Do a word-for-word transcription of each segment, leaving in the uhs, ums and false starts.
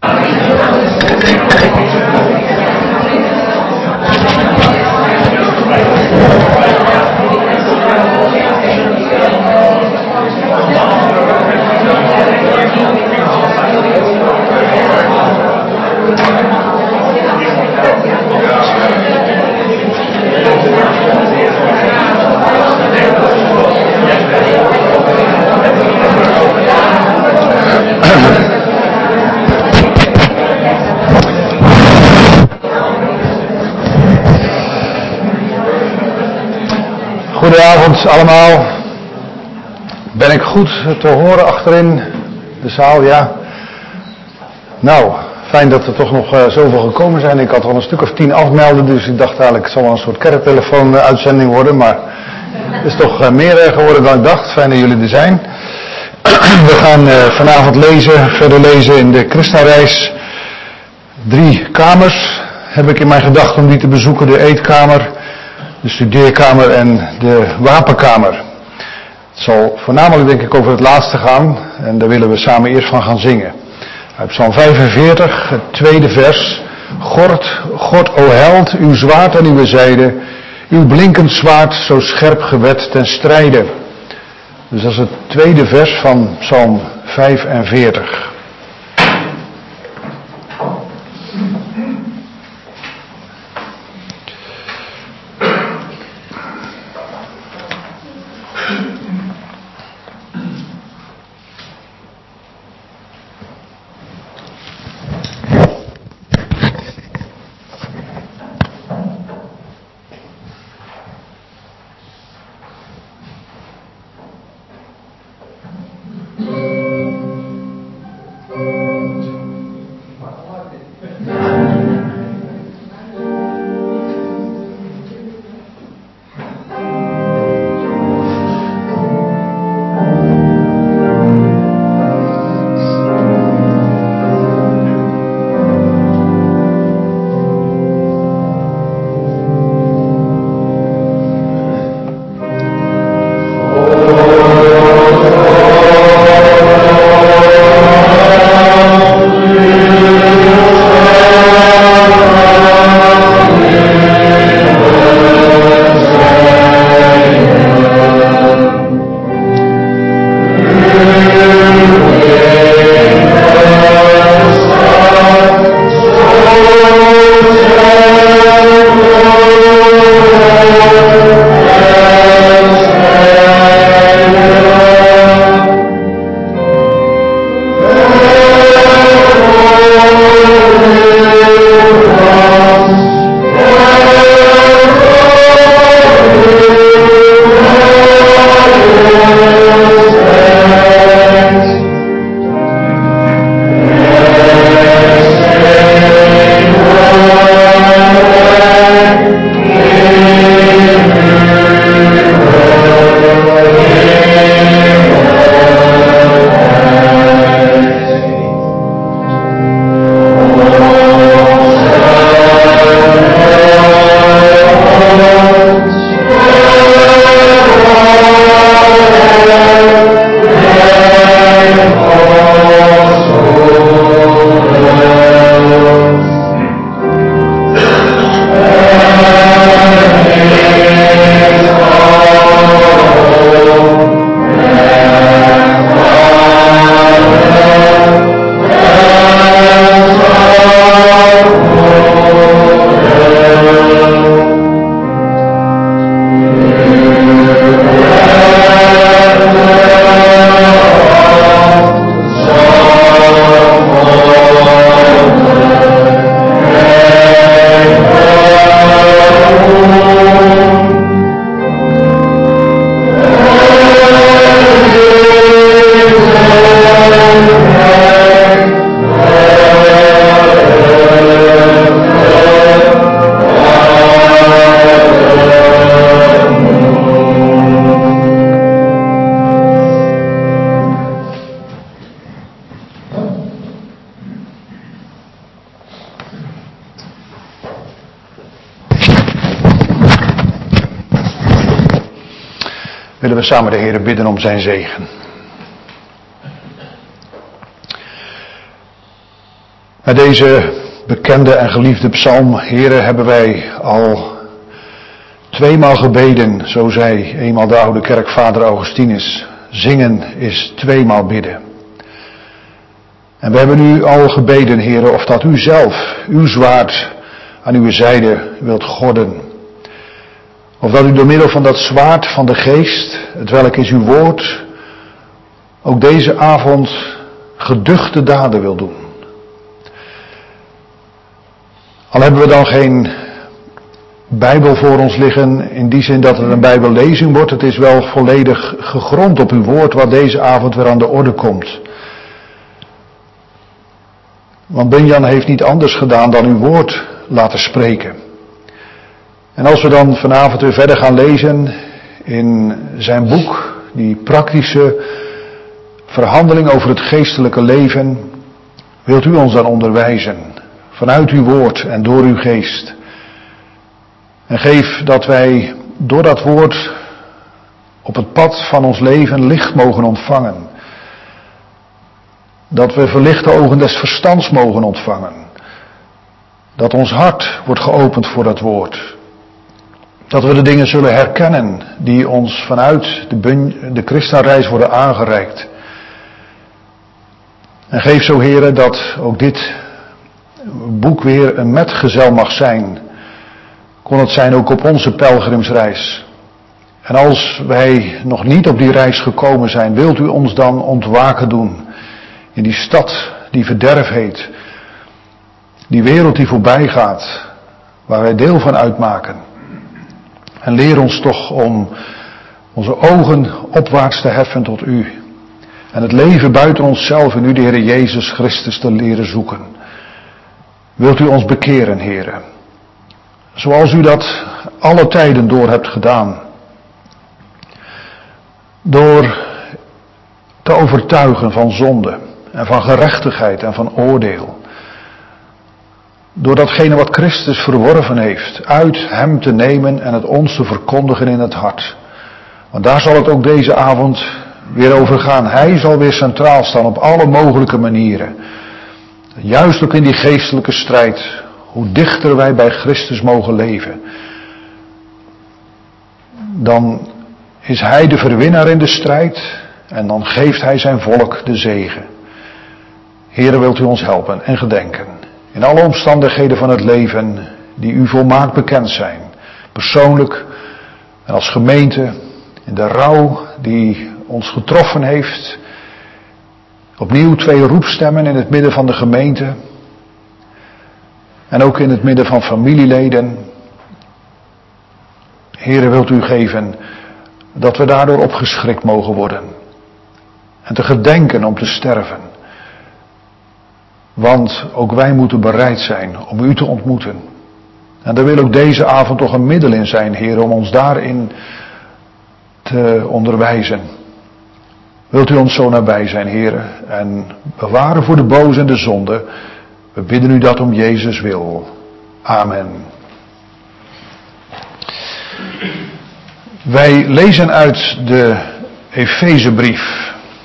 Goedenavond allemaal. Ben ik goed te horen achterin de zaal? Ja. Nou, fijn dat er toch nog uh, zoveel gekomen zijn. Ik had al een stuk of tien afmelden, dus ik dacht eigenlijk het zal wel een soort kerktelefoon uh, uitzending worden. Maar het is toch uh, meer uh, geworden dan ik dacht. Fijn dat jullie er zijn. We gaan uh, vanavond lezen, verder lezen in de Christenreis. Drie kamers heb ik in mijn gedachten om die te bezoeken. De eetkamer, de studeerkamer en de wapenkamer. Het zal voornamelijk denk ik over het laatste gaan. En daar willen we samen eerst van gaan zingen. Uit Psalm vijfenveertig, het tweede vers. Gord, God, o held, uw zwaard aan uw zijde. Uw blinkend zwaard, zo scherp gewet ten strijde. Dus dat is het tweede vers van Psalm vijfenveertig. Willen we samen de Heer bidden om zijn zegen. Deze bekende en geliefde psalm, Heere, hebben wij al tweemaal gebeden, zo zei eenmaal de oude kerkvader Augustinus. Zingen is tweemaal bidden. En we hebben u al gebeden, Heere, of dat u zelf, uw zwaard, aan uw zijde wilt gorden. Of dat u door middel van dat zwaard van de geest, het welk is uw woord, ook deze avond geduchte daden wil doen. Al hebben we dan geen Bijbel voor ons liggen, in die zin dat het een Bijbellezing wordt, het is wel volledig gegrond op uw woord wat deze avond weer aan de orde komt. Want Bunyan heeft niet anders gedaan dan uw woord laten spreken. En als we dan vanavond weer verder gaan lezen in zijn boek, die praktische verhandeling over het geestelijke leven, wilt u ons dan onderwijzen, vanuit uw woord en door uw geest. En geef dat wij door dat woord op het pad van ons leven licht mogen ontvangen. Dat we verlichte ogen des verstands mogen ontvangen. Dat ons hart wordt geopend voor dat woord. Dat we de dingen zullen herkennen die ons vanuit de, bun- de Christenreis worden aangereikt. En geef zo, Heere, dat ook dit boek weer een metgezel mag zijn. Kon het zijn ook op onze pelgrimsreis. En als wij nog niet op die reis gekomen zijn, wilt u ons dan ontwaken doen in die stad die verderf heet. Die wereld die voorbij gaat, waar wij deel van uitmaken. En leer ons toch om onze ogen opwaarts te heffen tot u. En het leven buiten onszelf in u, de Heer Jezus Christus, te leren zoeken. Wilt u ons bekeren, Heere. Zoals u dat alle tijden door hebt gedaan. Door te overtuigen van zonde en van gerechtigheid en van oordeel. Door datgene wat Christus verworven heeft, uit hem te nemen en het ons te verkondigen in het hart. Want daar zal het ook deze avond weer over gaan. Hij zal weer centraal staan op alle mogelijke manieren. Juist ook in die geestelijke strijd. Hoe dichter wij bij Christus mogen leven. Dan is hij de verwinnaar in de strijd. En dan geeft hij zijn volk de zegen. Heere, wilt u ons helpen en gedenken. In alle omstandigheden van het leven die u volmaakt bekend zijn. Persoonlijk en als gemeente. In de rouw die ons getroffen heeft. Opnieuw twee roepstemmen in het midden van de gemeente. En ook in het midden van familieleden. Heere, wilt u geven dat we daardoor opgeschrikt mogen worden. En te gedenken om te sterven. Want ook wij moeten bereid zijn om u te ontmoeten. En daar wil ook deze avond toch een middel in zijn, Heer, om ons daarin te onderwijzen. Wilt u ons zo nabij zijn, Heer, en bewaren voor de boze en de zonde. We bidden u dat om Jezus wil. Amen. Wij lezen uit de Efezebrief.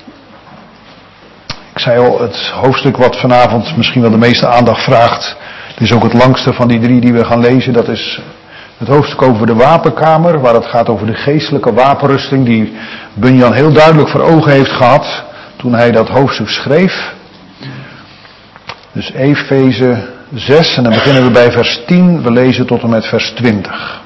Ik zei al, het hoofdstuk wat vanavond misschien wel de meeste aandacht vraagt. Het is ook het langste van die drie die we gaan lezen. Dat is het hoofdstuk over de wapenkamer. Waar het gaat over de geestelijke wapenrusting. Die Bunyan heel duidelijk voor ogen heeft gehad. Toen hij dat hoofdstuk schreef. Dus Efeze zes. En dan beginnen we bij vers tien. We lezen tot en met vers twintig.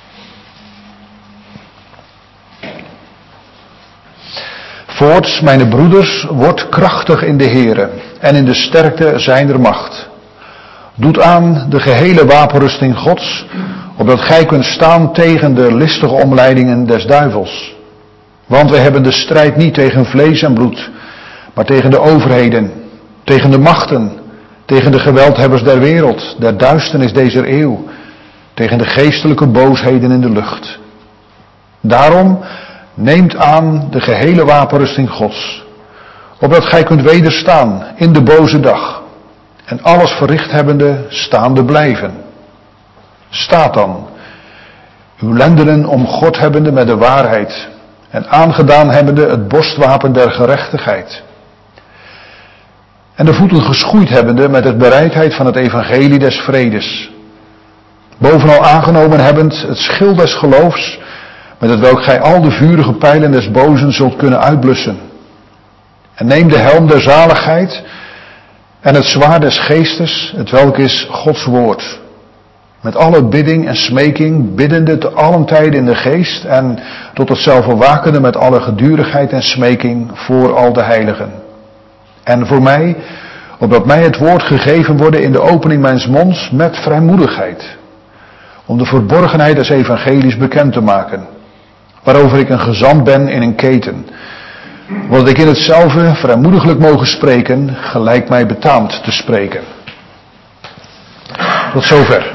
Voorts, mijn broeders, wordt krachtig in de Here en in de sterkte zijner macht. Doet aan de gehele wapenrusting Gods, opdat gij kunt staan tegen de listige omleidingen des duivels. Want we hebben de strijd niet tegen vlees en bloed, maar tegen de overheden, tegen de machten, tegen de geweldhebbers der wereld, der duisternis deze eeuw, tegen de geestelijke boosheden in de lucht. Daarom neemt aan de gehele wapenrusting Gods, opdat gij kunt wederstaan in de boze dag en alles verricht hebbende staande blijven. Staat dan, uw lendenen om God hebbende met de waarheid en aangedaan hebbende het borstwapen der gerechtigheid. En de voeten geschoeid hebbende met de bereidheid van het evangelie des vredes. Bovenal aangenomen hebbend het schild des geloofs, met het welk gij al de vurige pijlen des bozen zult kunnen uitblussen. En neem de helm der zaligheid en het zwaard des geestes, het welk is Gods woord. Met alle bidding en smeking, biddende te allen tijden in de geest en tot hetzelfde wakende met alle gedurigheid en smeking voor al de heiligen. En voor mij, opdat mij het woord gegeven worden in de opening mijns monds met vrijmoedigheid, om de verborgenheid des evangelies bekend te maken, waarover ik een gezant ben in een keten, want ik in hetzelfde vrijmoediglijk mogen spreken, gelijk mij betaamt te spreken. Tot zover.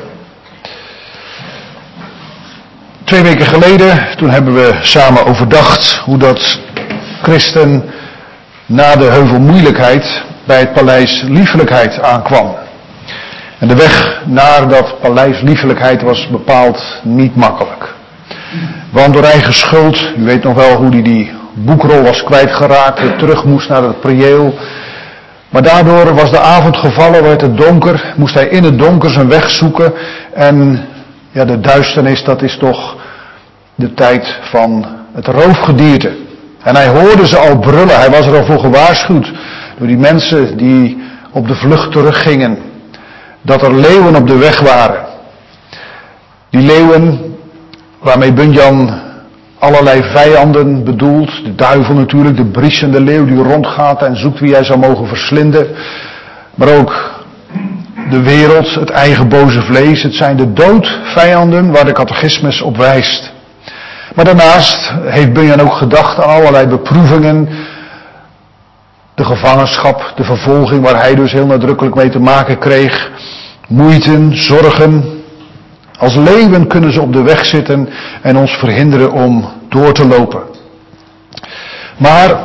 Twee weken geleden, toen hebben we samen overdacht hoe dat christen na de heuvel moeilijkheid bij het paleis liefelijkheid aankwam. En de weg naar dat paleis liefelijkheid was bepaald niet makkelijk. Want door eigen schuld, u weet nog wel hoe hij die boekrol was kwijtgeraakt, weer terug moest naar het priëel. Maar daardoor was de avond gevallen, werd het donker, moest hij in het donker zijn weg zoeken. En ja, de duisternis, dat is toch de tijd van het roofgedierte. En hij hoorde ze al brullen, hij was er al voor gewaarschuwd door die mensen die op de vlucht teruggingen. Dat er leeuwen op de weg waren. Die leeuwen waarmee Bunyan allerlei vijanden bedoelt. De duivel natuurlijk, de briesende leeuw die rondgaat en zoekt wie hij zou mogen verslinden. Maar ook de wereld, het eigen boze vlees. Het zijn de doodvijanden waar de catechismus op wijst. Maar daarnaast heeft Bunyan ook gedacht aan allerlei beproevingen. De gevangenschap, de vervolging waar hij dus heel nadrukkelijk mee te maken kreeg. Moeiten, zorgen. Als leeuwen kunnen ze op de weg zitten en ons verhinderen om door te lopen. Maar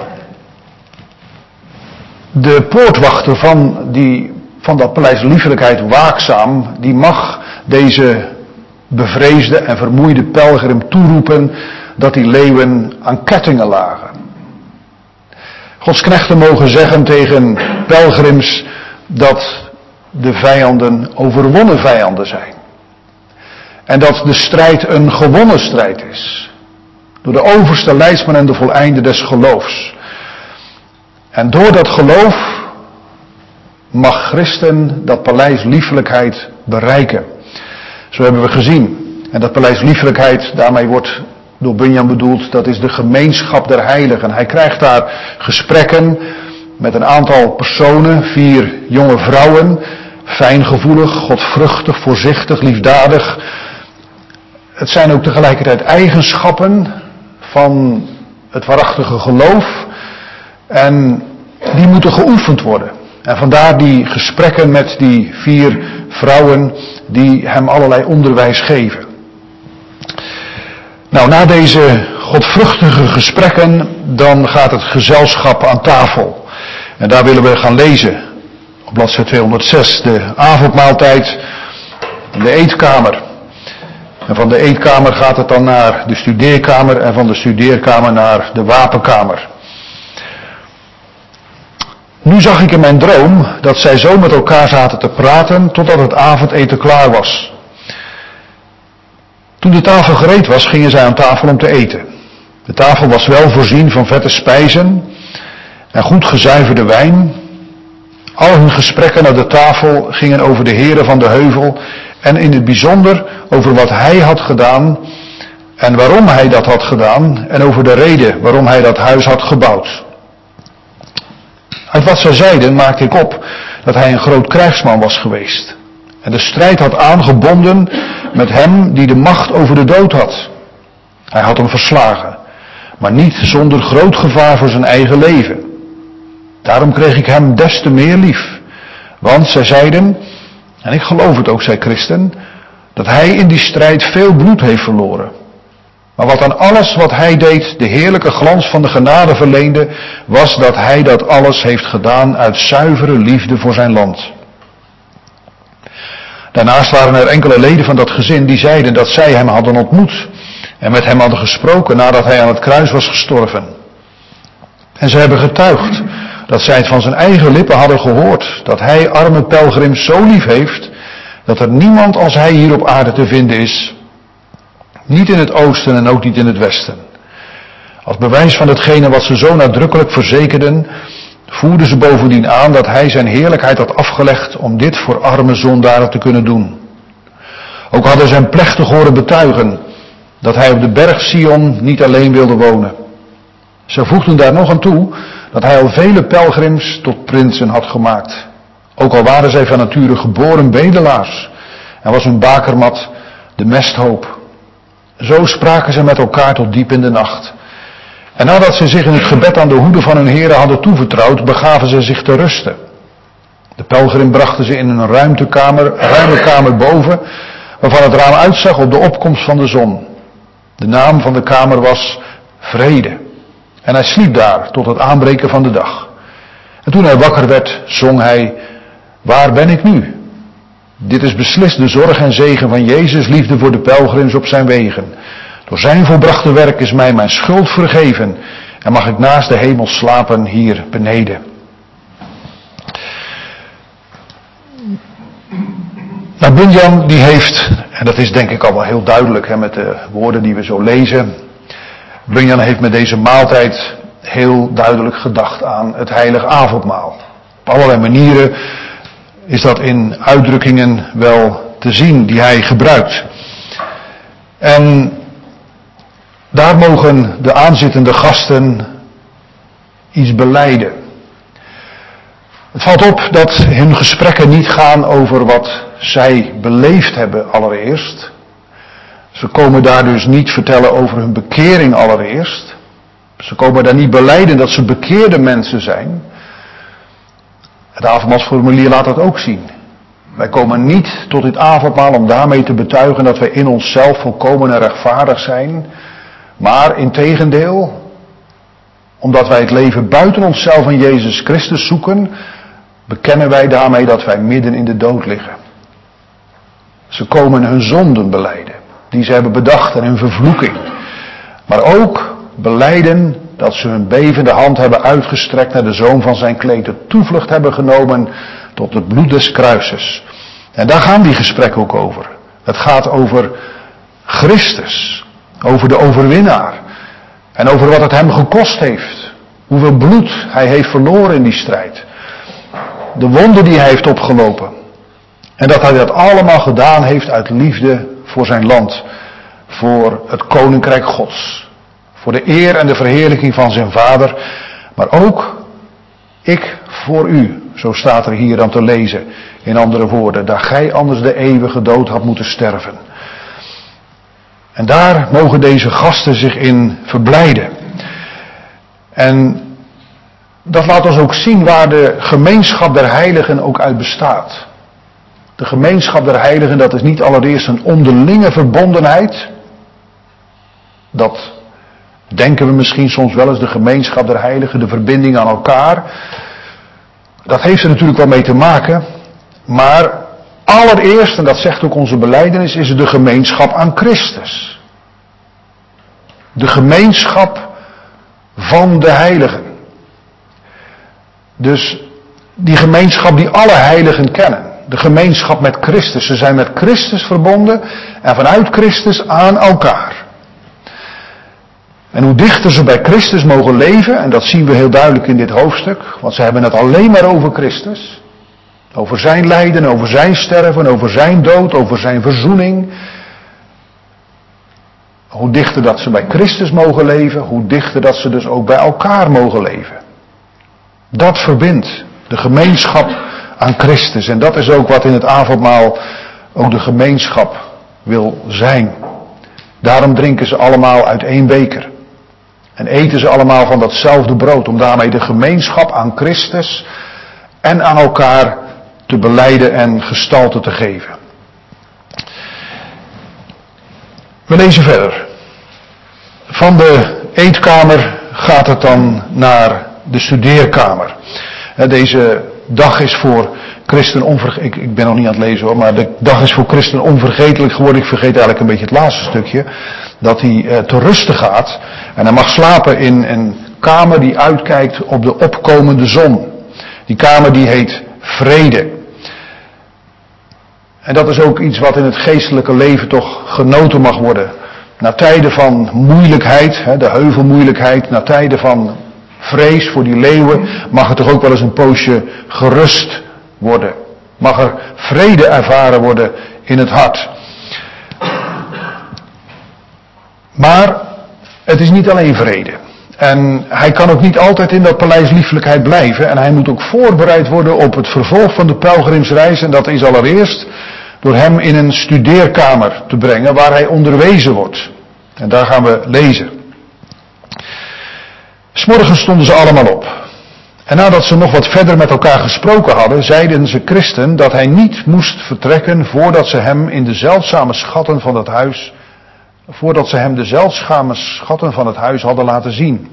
de poortwachter van, die, van dat paleis liefelijkheid waakzaam, die mag deze bevreesde en vermoeide pelgrim toeroepen dat die leeuwen aan kettingen lagen. Gods knechten mogen zeggen tegen pelgrims dat de vijanden overwonnen vijanden zijn. En dat de strijd een gewonnen strijd is. Door de overste leidsman en de voleinde des geloofs. En door dat geloof mag christen dat paleis liefelijkheid bereiken. Zo hebben we gezien. En dat paleis liefelijkheid, daarmee wordt door Bunyan bedoeld, dat is de gemeenschap der heiligen. Hij krijgt daar gesprekken met een aantal personen, vier jonge vrouwen, fijngevoelig, godvruchtig, voorzichtig, liefdadig. Het zijn ook tegelijkertijd eigenschappen van het waarachtige geloof en die moeten geoefend worden. En vandaar die gesprekken met die vier vrouwen die hem allerlei onderwijs geven. Nou, na deze godvruchtige gesprekken, dan gaat het gezelschap aan tafel. En daar willen we gaan lezen. Op bladzijde tweehonderdzes, de avondmaaltijd in de eetkamer. En van de eetkamer gaat het dan naar de studeerkamer en van de studeerkamer naar de wapenkamer. Nu zag ik in mijn droom dat zij zo met elkaar zaten te praten totdat het avondeten klaar was. Toen de tafel gereed was, gingen zij aan tafel om te eten. De tafel was wel voorzien van vette spijzen en goed gezuiverde wijn. Al hun gesprekken aan de tafel gingen over de heren van de heuvel en in het bijzonder over wat hij had gedaan en waarom hij dat had gedaan en over de reden waarom hij dat huis had gebouwd. Uit wat zij zeiden maakte ik op dat hij een groot krijgsman was geweest en de strijd had aangebonden met hem die de macht over de dood had. Hij had hem verslagen, maar niet zonder groot gevaar voor zijn eigen leven. Daarom kreeg ik hem des te meer lief, want zij zeiden, en ik geloof het ook, zei Christen, dat hij in die strijd veel bloed heeft verloren. Maar wat aan alles wat hij deed de heerlijke glans van de genade verleende, was dat hij dat alles heeft gedaan uit zuivere liefde voor zijn land. Daarnaast waren er enkele leden van dat gezin die zeiden dat zij hem hadden ontmoet en met hem hadden gesproken nadat hij aan het kruis was gestorven. En ze hebben getuigd dat zij het van zijn eigen lippen hadden gehoord, dat hij arme pelgrims zo lief heeft, dat er niemand als hij hier op aarde te vinden is, niet in het oosten en ook niet in het westen. Als bewijs van hetgene wat ze zo nadrukkelijk verzekerden, voerden ze bovendien aan dat hij zijn heerlijkheid had afgelegd om dit voor arme zondaren te kunnen doen. Ook hadden ze hem plechtig horen betuigen dat hij op de berg Sion niet alleen wilde wonen. Ze voegden daar nog aan toe dat hij al vele pelgrims tot prinsen had gemaakt. Ook al waren zij van nature geboren bedelaars en was hun bakermat de mesthoop. Zo spraken ze met elkaar tot diep in de nacht. En nadat ze zich in het gebed aan de hoede van hun heren hadden toevertrouwd, begaven ze zich te rusten. De pelgrim brachten ze in een ruimtekamer, ruime kamer boven, waarvan het raam uitzag op de opkomst van de zon. De naam van de kamer was Vrede. En hij sliep daar tot het aanbreken van de dag. En toen hij wakker werd, zong hij: Waar ben ik nu? Dit is beslist de zorg en zegen van Jezus' liefde voor de pelgrims op zijn wegen. Door zijn volbrachte werk is mij mijn schuld vergeven en mag ik naast de hemel slapen hier beneden. Nou, Bunyan die heeft, en dat is denk ik al wel heel duidelijk hè, met de woorden die we zo lezen. Bunyan heeft met deze maaltijd heel duidelijk gedacht aan het heilige avondmaal. Op allerlei manieren is dat in uitdrukkingen wel te zien die hij gebruikt. En daar mogen de aanzittende gasten iets belijden. Het valt op dat hun gesprekken niet gaan over wat zij beleefd hebben allereerst. Ze komen daar dus niet vertellen over hun bekering allereerst. Ze komen daar niet belijden dat ze bekeerde mensen zijn. Het avondmaalsformulier laat dat ook zien. Wij komen niet tot dit avondmaal om daarmee te betuigen dat wij in onszelf volkomen en rechtvaardig zijn. Maar integendeel, omdat wij het leven buiten onszelf en Jezus Christus zoeken, bekennen wij daarmee dat wij midden in de dood liggen. Ze komen hun zonden belijden, die ze hebben bedacht en hun vervloeking. Maar ook belijden dat ze hun bevende hand hebben uitgestrekt naar de zoom van zijn kleed, de toevlucht hebben genomen tot het bloed des kruises. En daar gaan die gesprekken ook over. Het gaat over Christus, over de overwinnaar en over wat het hem gekost heeft. Hoeveel bloed hij heeft verloren in die strijd. De wonden die hij heeft opgelopen. En dat hij dat allemaal gedaan heeft uit liefde voor zijn land, voor het koninkrijk Gods. Voor de eer en de verheerlijking van zijn vader. Maar ook ik voor u. Zo staat er hier dan te lezen. In andere woorden. Dat gij anders de eeuwige dood had moeten sterven. En daar mogen deze gasten zich in verblijden. En dat laat ons ook zien waar de gemeenschap der heiligen ook uit bestaat. De gemeenschap der heiligen, dat is niet allereerst een onderlinge verbondenheid. Dat denken we misschien soms wel eens, de gemeenschap der heiligen, de verbinding aan elkaar. Dat heeft er natuurlijk wel mee te maken. Maar allereerst, en dat zegt ook onze belijdenis, is het de gemeenschap aan Christus. De gemeenschap van de heiligen. Dus die gemeenschap die alle heiligen kennen. De gemeenschap met Christus. Ze zijn met Christus verbonden en vanuit Christus aan elkaar. En hoe dichter ze bij Christus mogen leven, en dat zien we heel duidelijk in dit hoofdstuk, want ze hebben het alleen maar over Christus. Over zijn lijden, over zijn sterven, over zijn dood, over zijn verzoening. Hoe dichter dat ze bij Christus mogen leven, hoe dichter dat ze dus ook bij elkaar mogen leven. Dat verbindt de gemeenschap aan Christus. En dat is ook wat in het avondmaal ook de gemeenschap wil zijn. Daarom drinken ze allemaal uit één beker. En eten ze allemaal van datzelfde brood. Om daarmee de gemeenschap aan Christus en aan elkaar te belijden en gestalte te geven. We lezen verder. Van de eetkamer gaat het dan naar de studeerkamer. Deze dag is voor christen onvergetelijk. Ik, ik ben nog niet aan het lezen hoor, maar de dag is voor christen onvergetelijk geworden. Ik vergeet eigenlijk een beetje het laatste stukje. Dat hij uh, te rusten gaat en hij mag slapen in een kamer die uitkijkt op de opkomende zon. Die kamer die heet vrede. En dat is ook iets wat in het geestelijke leven toch genoten mag worden. Na tijden van moeilijkheid, de heuvelmoeilijkheid, na tijden van vrees voor die leeuwen, mag er toch ook wel eens een poosje gerust worden. Mag er vrede ervaren worden in het hart. Maar het is niet alleen vrede. En hij kan ook niet altijd in dat paleis liefelijkheid blijven. En hij moet ook voorbereid worden op het vervolg van de pelgrimsreis. En dat is allereerst door hem in een studeerkamer te brengen waar hij onderwezen wordt. En daar gaan we lezen. 'S Morgens stonden ze allemaal op. En nadat ze nog wat verder met elkaar gesproken hadden, zeiden ze Christen dat hij niet moest vertrekken voordat ze hem in de zeldzame schatten van het huis, voordat ze hem de zeldzame schatten van het huis hadden laten zien.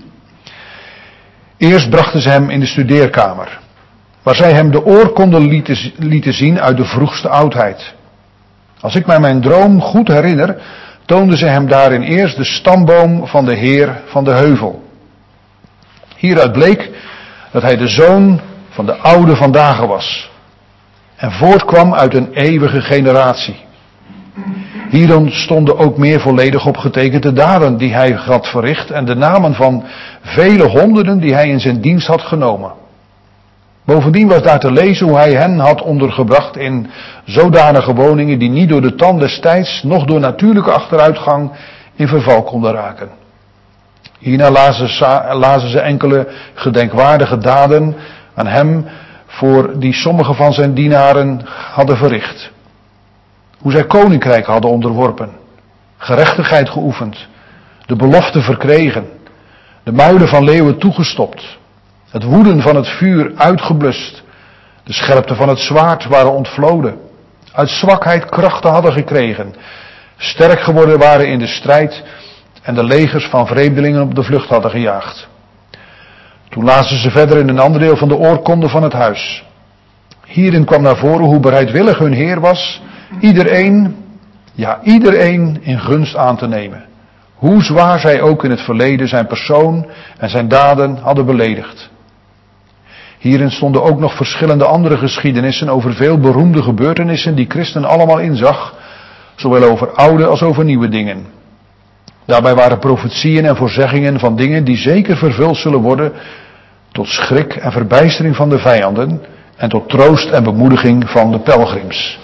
Eerst brachten ze hem in de studeerkamer, waar zij hem de oorkonden lieten, lieten zien uit de vroegste oudheid. Als ik mij mijn droom goed herinner, toonden ze hem daarin eerst de stamboom van de Heer van de heuvel. Hieruit bleek dat hij de zoon van de oude vandaag was en voortkwam uit een eeuwige generatie. Hierin stonden ook meer volledig opgetekend de daden die hij had verricht en de namen van vele honderden die hij in zijn dienst had genomen. Bovendien was daar te lezen hoe hij hen had ondergebracht in zodanige woningen die niet door de tand des tijds, noch door natuurlijke achteruitgang in verval konden raken. Hierna lazen ze, lazen ze enkele gedenkwaardige daden aan hem voor die sommige van zijn dienaren hadden verricht. Hoe zij koninkrijk hadden onderworpen, gerechtigheid geoefend, de belofte verkregen, de muilen van leeuwen toegestopt, het woeden van het vuur uitgeblust, de scherpte van het zwaard waren ontvloden, uit zwakheid krachten hadden gekregen, sterk geworden waren in de strijd en de legers van vreemdelingen op de vlucht hadden gejaagd. Toen lazen ze verder in een ander deel van de oorkonde van het huis. Hierin kwam naar voren hoe bereidwillig hun Heer was, iedereen, ja iedereen in gunst aan te nemen. Hoe zwaar zij ook in het verleden zijn persoon en zijn daden hadden beledigd. Hierin stonden ook nog verschillende andere geschiedenissen over veel beroemde gebeurtenissen die Christen allemaal inzag, zowel over oude als over nieuwe dingen. Daarbij waren profetieën en voorzeggingen van dingen die zeker vervuld zullen worden, tot schrik en verbijstering van de vijanden en tot troost en bemoediging van de pelgrims.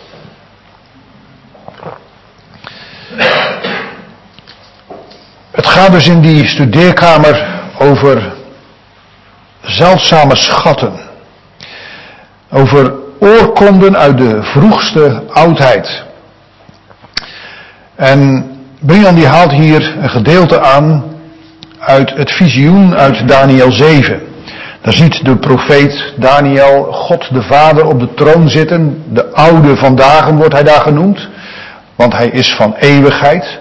Het gaat dus in die studeerkamer over zeldzame schatten. Over oorkonden uit de vroegste oudheid. En Brian die haalt hier een gedeelte aan uit het visioen uit Daniel zeven. Daar ziet de profeet Daniel God de Vader op de troon zitten. De oude van dagen wordt hij daar genoemd. Want hij is van eeuwigheid.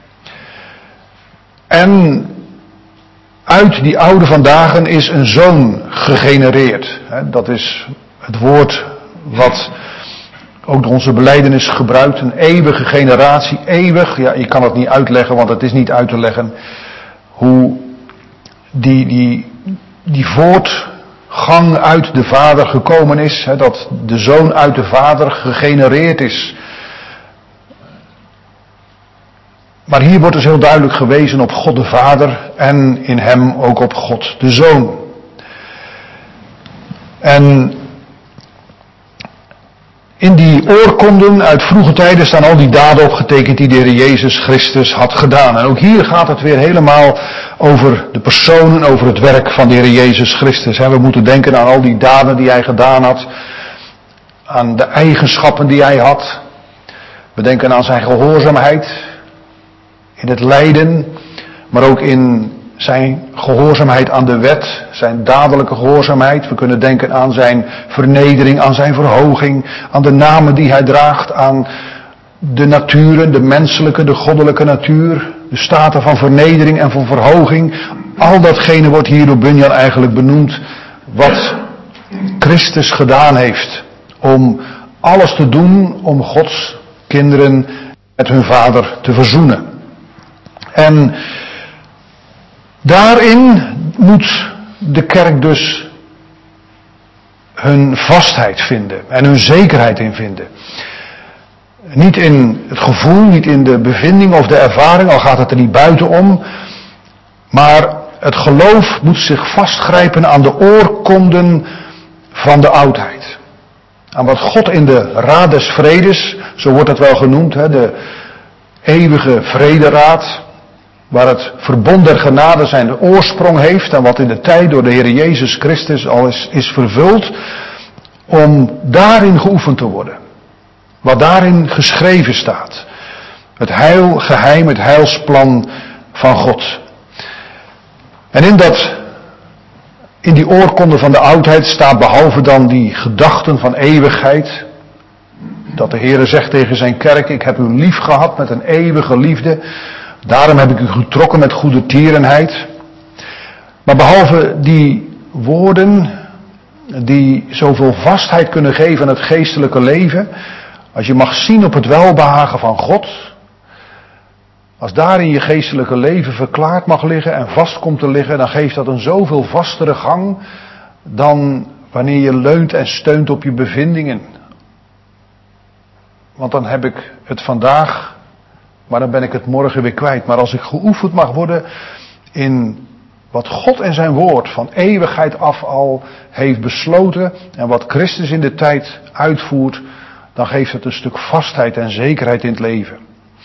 En uit die oude van dagen is een zoon gegenereerd. Dat is het woord wat ook door onze belijdenis gebruikt. Een eeuwige generatie. Eeuwig, ja, je kan het niet uitleggen, want het is niet uit te leggen. Hoe die, die, die voortgang uit de vader gekomen is. Dat de zoon uit de vader gegenereerd is. Maar hier wordt dus heel duidelijk gewezen op God de Vader en in hem ook op God de Zoon. En in die oorkonden uit vroege tijden staan al die daden opgetekend die de Heer Jezus Christus had gedaan. En ook hier gaat het weer helemaal over de persoon en over het werk van de Heer Jezus Christus. We moeten denken aan al die daden die hij gedaan had, aan de eigenschappen die hij had. We denken aan zijn gehoorzaamheid in het lijden, maar ook in zijn gehoorzaamheid aan de wet, zijn dadelijke gehoorzaamheid. We kunnen denken aan zijn vernedering, aan zijn verhoging, aan de namen die hij draagt, aan de naturen, de menselijke, de goddelijke natuur, de staten van vernedering en van verhoging. Al datgene wordt hier door Bunyan eigenlijk benoemd wat Christus gedaan heeft om alles te doen om Gods kinderen met hun Vader te verzoenen. En daarin, moet de kerk dus hun vastheid vinden en hun zekerheid in vinden. Niet in het gevoel, niet in de bevinding of de ervaring, al gaat het er niet buiten om. Maar het geloof moet zich vastgrijpen aan de oorkonden van de oudheid. Aan wat God in de Raad des Vredes, zo wordt het wel genoemd, hè, de eeuwige vrederaad, waar het verbond der genade zijn oorsprong heeft en wat in de tijd door de Heer Jezus Christus al is, is vervuld, om daarin geoefend te worden. Wat daarin geschreven staat. Het heilgeheim, het heilsplan van God. En in dat, in die oorkonde van de oudheid staat behalve dan die gedachten van eeuwigheid, dat de Heere zegt tegen zijn kerk, ik heb u lief gehad met een eeuwige liefde, daarom heb ik u getrokken met goede tierenheid. Maar behalve die woorden die zoveel vastheid kunnen geven aan het geestelijke leven, als je mag zien op het welbehagen van God, als daarin je geestelijke leven verklaard mag liggen en vast komt te liggen, dan geeft dat een zoveel vastere gang dan wanneer je leunt en steunt op je bevindingen. Want dan heb ik het vandaag, maar dan ben ik het morgen weer kwijt. Maar als ik geoefend mag worden in wat God en zijn woord van eeuwigheid af al heeft besloten en wat Christus in de tijd uitvoert, dan geeft het een stuk vastheid en zekerheid in het leven.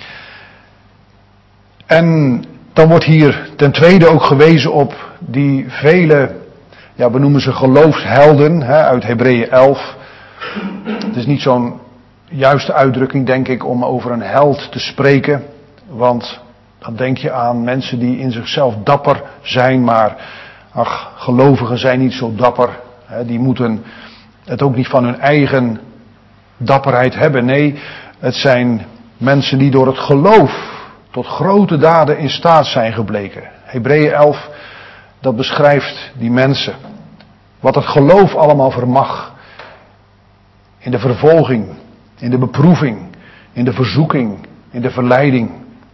En dan wordt hier ten tweede ook gewezen op die vele, ja, we noemen ze geloofshelden, hè, uit Hebreeën elf. Het is niet zo'n juiste uitdrukking, denk ik, om over een held te spreken. Want dan denk je aan mensen die in zichzelf dapper zijn, maar ach, gelovigen zijn niet zo dapper. Hè, die moeten het ook niet van hun eigen dapperheid hebben. Nee, het zijn mensen die door het geloof tot grote daden in staat zijn gebleken. Hebreeën elf, dat beschrijft die mensen. Wat het geloof allemaal vermag. In de vervolging, in de beproeving, in de verzoeking, in de verleiding.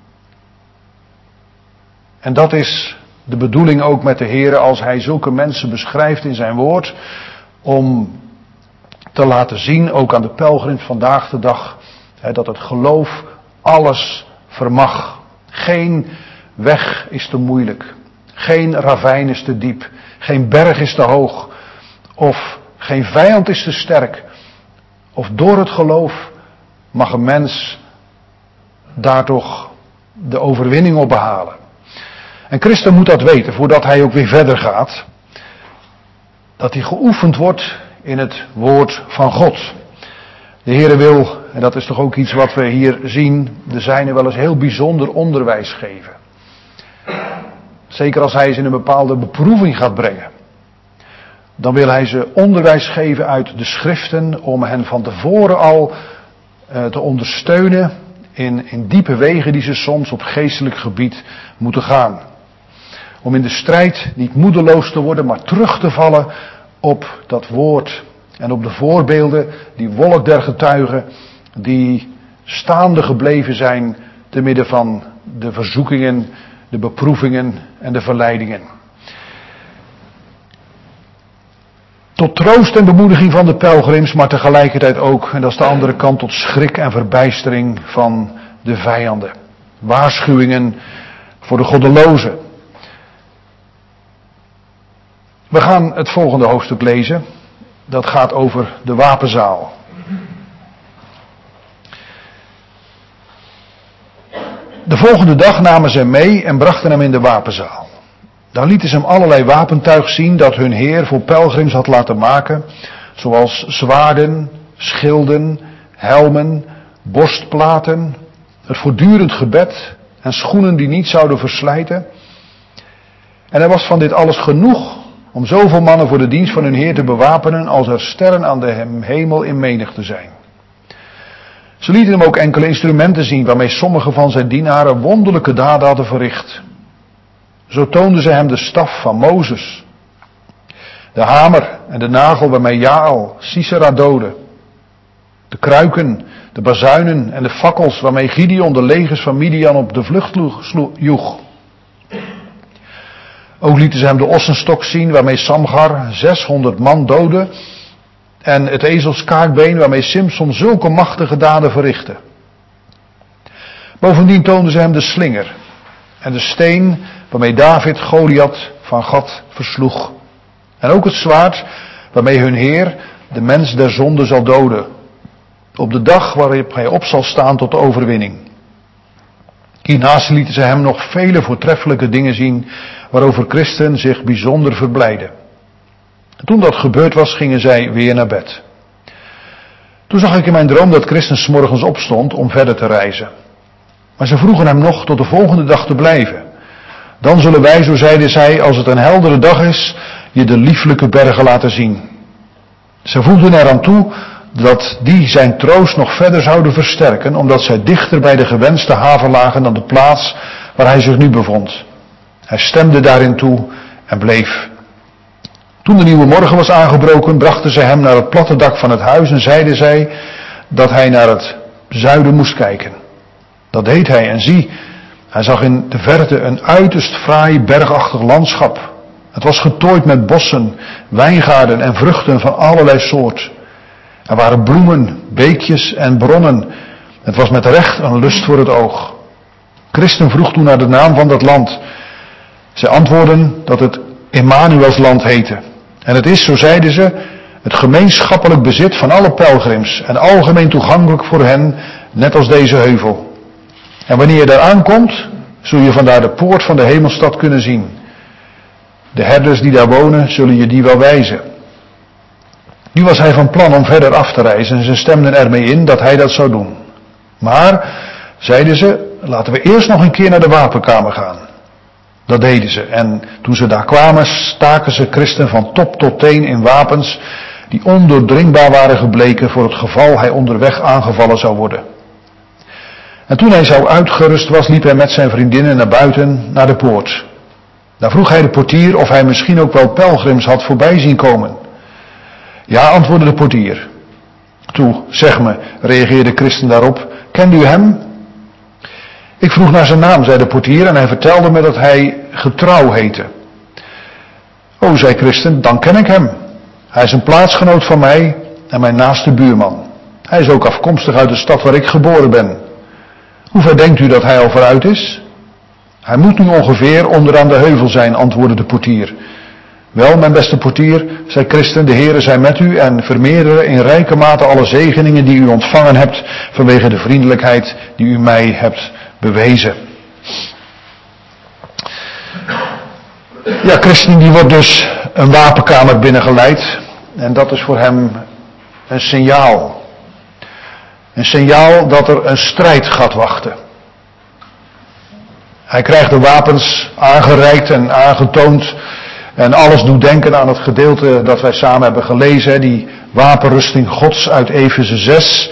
En dat is de bedoeling ook met de Heer als Hij zulke mensen beschrijft in zijn woord. Om te laten zien, ook aan de pelgrims vandaag de dag, dat het geloof alles vermag. Geen weg is te moeilijk. Geen ravijn is te diep. Geen berg is te hoog. Of geen vijand is te sterk. Of door het geloof mag een mens daar toch de overwinning op behalen. En Christen moet dat weten voordat hij ook weer verder gaat. Dat hij geoefend wordt in het woord van God. De Heere wil, en dat is toch ook iets wat we hier zien, de zijnen wel eens heel bijzonder onderwijs geven. Zeker als hij ze in een bepaalde beproeving gaat brengen. Dan wil hij ze onderwijs geven uit de schriften om hen van tevoren al uh, te ondersteunen in, in diepe wegen die ze soms op geestelijk gebied moeten gaan. Om in de strijd niet moedeloos te worden, maar terug te vallen op dat woord. En op de voorbeelden, die wolk der getuigen, die staande gebleven zijn te midden van de verzoekingen, de beproevingen en de verleidingen. Tot troost en bemoediging van de pelgrims, maar tegelijkertijd ook, en dat is de andere kant, tot schrik en verbijstering van de vijanden. Waarschuwingen voor de goddelozen. We gaan het volgende hoofdstuk lezen. Dat gaat over de wapenzaal. De volgende dag namen ze hem mee en brachten hem in de wapenzaal. Daar lieten ze hem allerlei wapentuig zien dat hun Heer voor pelgrims had laten maken, zoals zwaarden, schilden, helmen, borstplaten, het voortdurend gebed en schoenen die niet zouden verslijten. En er was van dit alles genoeg om zoveel mannen voor de dienst van hun Heer te bewapenen als er sterren aan de hemel in menigte zijn. Ze lieten hem ook enkele instrumenten zien waarmee sommige van zijn dienaren wonderlijke daden hadden verricht. Zo toonden ze hem de staf van Mozes, de hamer en de nagel waarmee Jaal Sisera doodde, de kruiken, de bazuinen en de fakkels waarmee Gideon de legers van Midian op de vlucht joeg. Ook lieten ze hem de ossenstok zien waarmee Samgar zeshonderd man doodde. En het ezelskaakbeen waarmee Simson zulke machtige daden verrichtte. Bovendien toonden ze hem de slinger. En de steen waarmee David Goliath van Gat versloeg. En ook het zwaard waarmee hun Heer de mens der zonde zal doden. Op de dag waarop hij op zal staan tot de overwinning. Hiernaast lieten ze hem nog vele voortreffelijke dingen zien waarover christen zich bijzonder verblijden. Toen dat gebeurd was, gingen zij weer naar bed. Toen zag ik in mijn droom dat Christus 's morgens opstond om verder te reizen. Maar ze vroegen hem nog tot de volgende dag te blijven. Dan zullen wij, zo zeiden zij, als het een heldere dag is, je de lieflijke bergen laten zien. Ze voegden eraan toe dat die zijn troost nog verder zouden versterken, omdat zij dichter bij de gewenste haven lagen dan de plaats waar hij zich nu bevond. Hij stemde daarin toe en bleef. Toen de nieuwe morgen was aangebroken, brachten zij hem naar het platte dak van het huis en zeiden zij dat hij naar het zuiden moest kijken. Dat deed hij en zie, hij zag in de verte een uiterst fraai bergachtig landschap. Het was getooid met bossen, wijngaarden en vruchten van allerlei soort. Er waren bloemen, beekjes en bronnen. Het was met recht een lust voor het oog. Christen vroeg toen naar de naam van dat land. Zij antwoordden dat het Emmanuelsland heette. En het is, zo zeiden ze, het gemeenschappelijk bezit van alle pelgrims en algemeen toegankelijk voor hen, net als deze heuvel. En wanneer je daar aankomt, zul je vandaar de poort van de hemelstad kunnen zien. De herders die daar wonen, zullen je die wel wijzen. Nu was hij van plan om verder af te reizen en ze stemden ermee in dat hij dat zou doen. Maar, zeiden ze, laten we eerst nog een keer naar de wapenkamer gaan. Dat deden ze en toen ze daar kwamen staken ze Christen van top tot teen in wapens die ondoordringbaar waren gebleken voor het geval hij onderweg aangevallen zou worden. En toen hij zo uitgerust was, liep hij met zijn vriendinnen naar buiten, naar de poort. Daar vroeg hij de portier of hij misschien ook wel pelgrims had voorbij zien komen. Ja, antwoordde de portier. Toe, zeg me, reageerde Christen daarop, kende u hem? Ik vroeg naar zijn naam, zei de portier, en hij vertelde me dat hij Getrouw heette. O, zei Christen, dan ken ik hem. Hij is een plaatsgenoot van mij en mijn naaste buurman. Hij is ook afkomstig uit de stad waar ik geboren ben. Hoe ver denkt u dat hij al vooruit is? Hij moet nu ongeveer onderaan de heuvel zijn, antwoordde de portier. Wel, mijn beste portier, zei Christen, de Heere zij met u en vermeerderen in rijke mate alle zegeningen die u ontvangen hebt vanwege de vriendelijkheid die u mij hebt bewezen. Ja, Christen die wordt dus een wapenkamer binnengeleid en dat is voor hem een signaal. Een signaal dat er een strijd gaat wachten. Hij krijgt de wapens aangereikt en aangetoond. En alles doet denken aan het gedeelte dat wij samen hebben gelezen. Die wapenrusting Gods uit Efeze zes.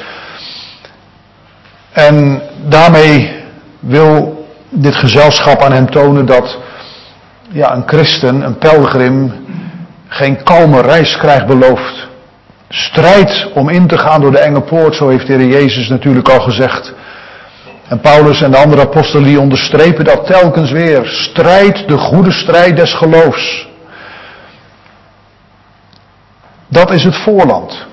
En daarmee wil dit gezelschap aan hem tonen dat ja, een christen, een pelgrim, geen kalme reis krijgt beloofd. Strijd om in te gaan door de enge poort, zo heeft de Heer Jezus natuurlijk al gezegd. En Paulus en de andere apostelen die onderstrepen dat telkens weer. Strijd, de goede strijd des geloofs. Dat is het voorland.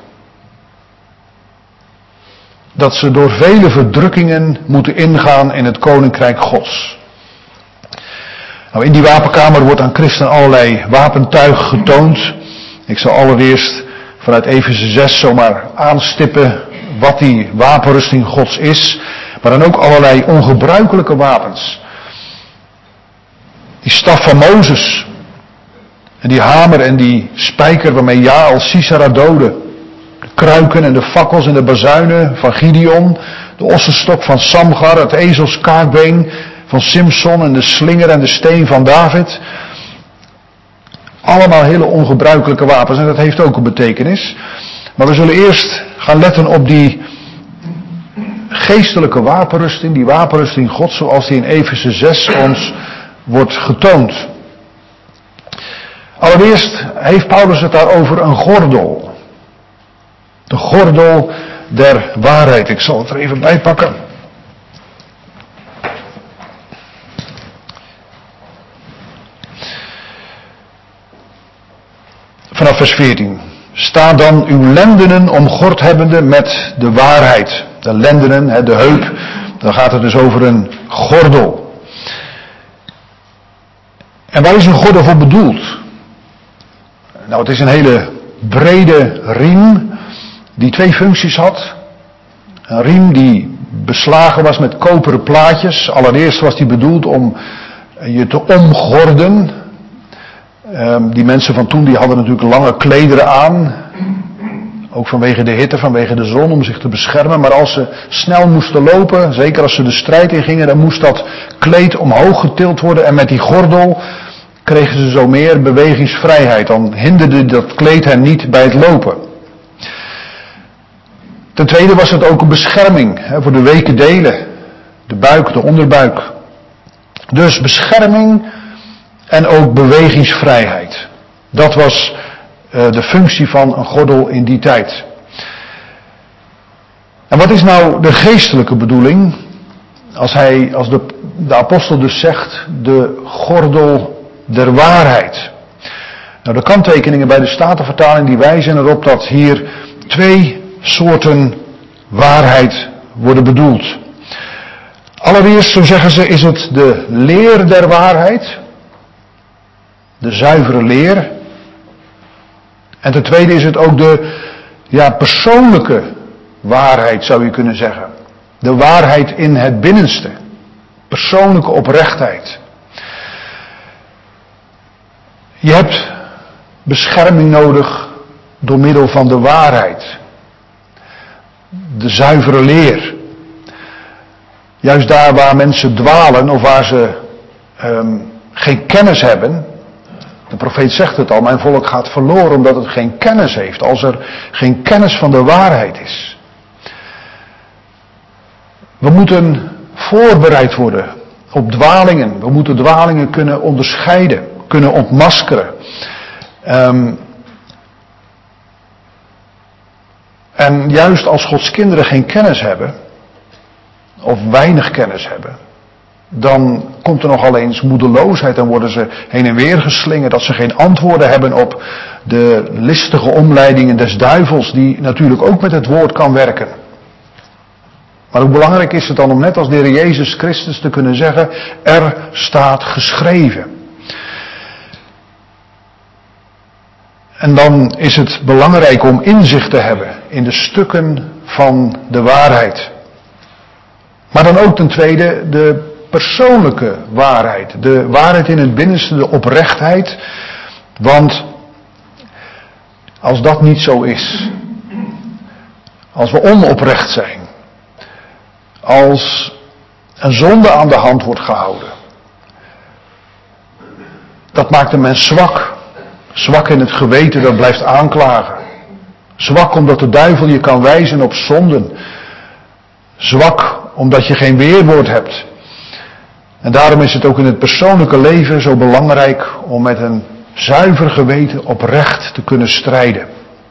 Dat ze door vele verdrukkingen moeten ingaan in het koninkrijk Gods. Nou, in die wapenkamer wordt aan christen allerlei wapentuig getoond. Ik zal allereerst vanuit Efeze zes zomaar aanstippen wat die wapenrusting Gods is. Maar dan ook allerlei ongebruikelijke wapens. Die staf van Mozes. En die hamer en die spijker waarmee Jaal Sisera doodde. De kruiken en de fakkels en de bazuinen van Gideon. De ossenstok van Samgar, het ezelskaakbeen van Simson en de slinger en de steen van David. Allemaal hele ongebruikelijke wapens en dat heeft ook een betekenis. Maar we zullen eerst gaan letten op die geestelijke wapenrusting, die wapenrusting God zoals die in Efeze zes ons wordt getoond. Allereerst heeft Paulus het daar over een gordel. De gordel der waarheid. Ik zal het er even bij pakken. Vanaf vers veertien. Sta dan uw lendenen omgord hebbende met de waarheid. De lendenen, de heup, dan gaat het dus over een gordel. En waar is een gordel voor bedoeld? Nou, het is een hele brede riem die twee functies had. Een riem die beslagen was met koperen plaatjes. Allereerst was die bedoeld om je te omgorden. Um, die mensen van toen die hadden natuurlijk lange klederen aan. Ook vanwege de hitte, vanwege de zon, om zich te beschermen. Maar als ze snel moesten lopen, zeker als ze de strijd ingingen, dan moest dat kleed omhoog getild worden. En met die gordel kregen ze zo meer bewegingsvrijheid. Dan hinderde dat kleed hen niet bij het lopen. Ten tweede was het ook een bescherming hè, voor de weke delen. De buik, de onderbuik. Dus bescherming en ook bewegingsvrijheid. Dat was uh, de functie van een gordel in die tijd. En wat is nou de geestelijke bedoeling? Als hij, als de, de apostel dus zegt, de gordel der waarheid. Nou, de kanttekeningen bij de Statenvertaling die wijzen erop dat hier twee soorten waarheid worden bedoeld. Allereerst, zo zeggen ze, is het de leer der waarheid. De zuivere leer. En ten tweede is het ook de ja, persoonlijke waarheid, zou je kunnen zeggen. De waarheid in het binnenste. Persoonlijke oprechtheid. Je hebt bescherming nodig door middel van de waarheid. De zuivere leer. Juist daar waar mensen dwalen of waar ze um, geen kennis hebben. De profeet zegt het al, mijn volk gaat verloren omdat het geen kennis heeft. Als er geen kennis van de waarheid is. We moeten voorbereid worden op dwalingen. We moeten dwalingen kunnen onderscheiden, kunnen ontmaskeren. Um, en juist als Gods kinderen geen kennis hebben, of weinig kennis hebben, dan komt er nogal eens moedeloosheid en worden ze heen en weer geslingerd, dat ze geen antwoorden hebben op de listige omleidingen des duivels, die natuurlijk ook met het woord kan werken. Maar hoe belangrijk is het dan om net als de Heer Jezus Christus te kunnen zeggen, er staat geschreven. En dan is het belangrijk om inzicht te hebben in de stukken van de waarheid. Maar dan ook ten tweede de persoonlijke waarheid. De waarheid in het binnenste, de oprechtheid. Want als dat niet zo is, als we onoprecht zijn, als een zonde aan de hand wordt gehouden, dat maakt een mens zwak. Zwak in het geweten dat blijft aanklagen. Zwak omdat de duivel je kan wijzen op zonden. Zwak omdat je geen weerwoord hebt. En daarom is het ook in het persoonlijke leven zo belangrijk om met een zuiver geweten oprecht te kunnen strijden.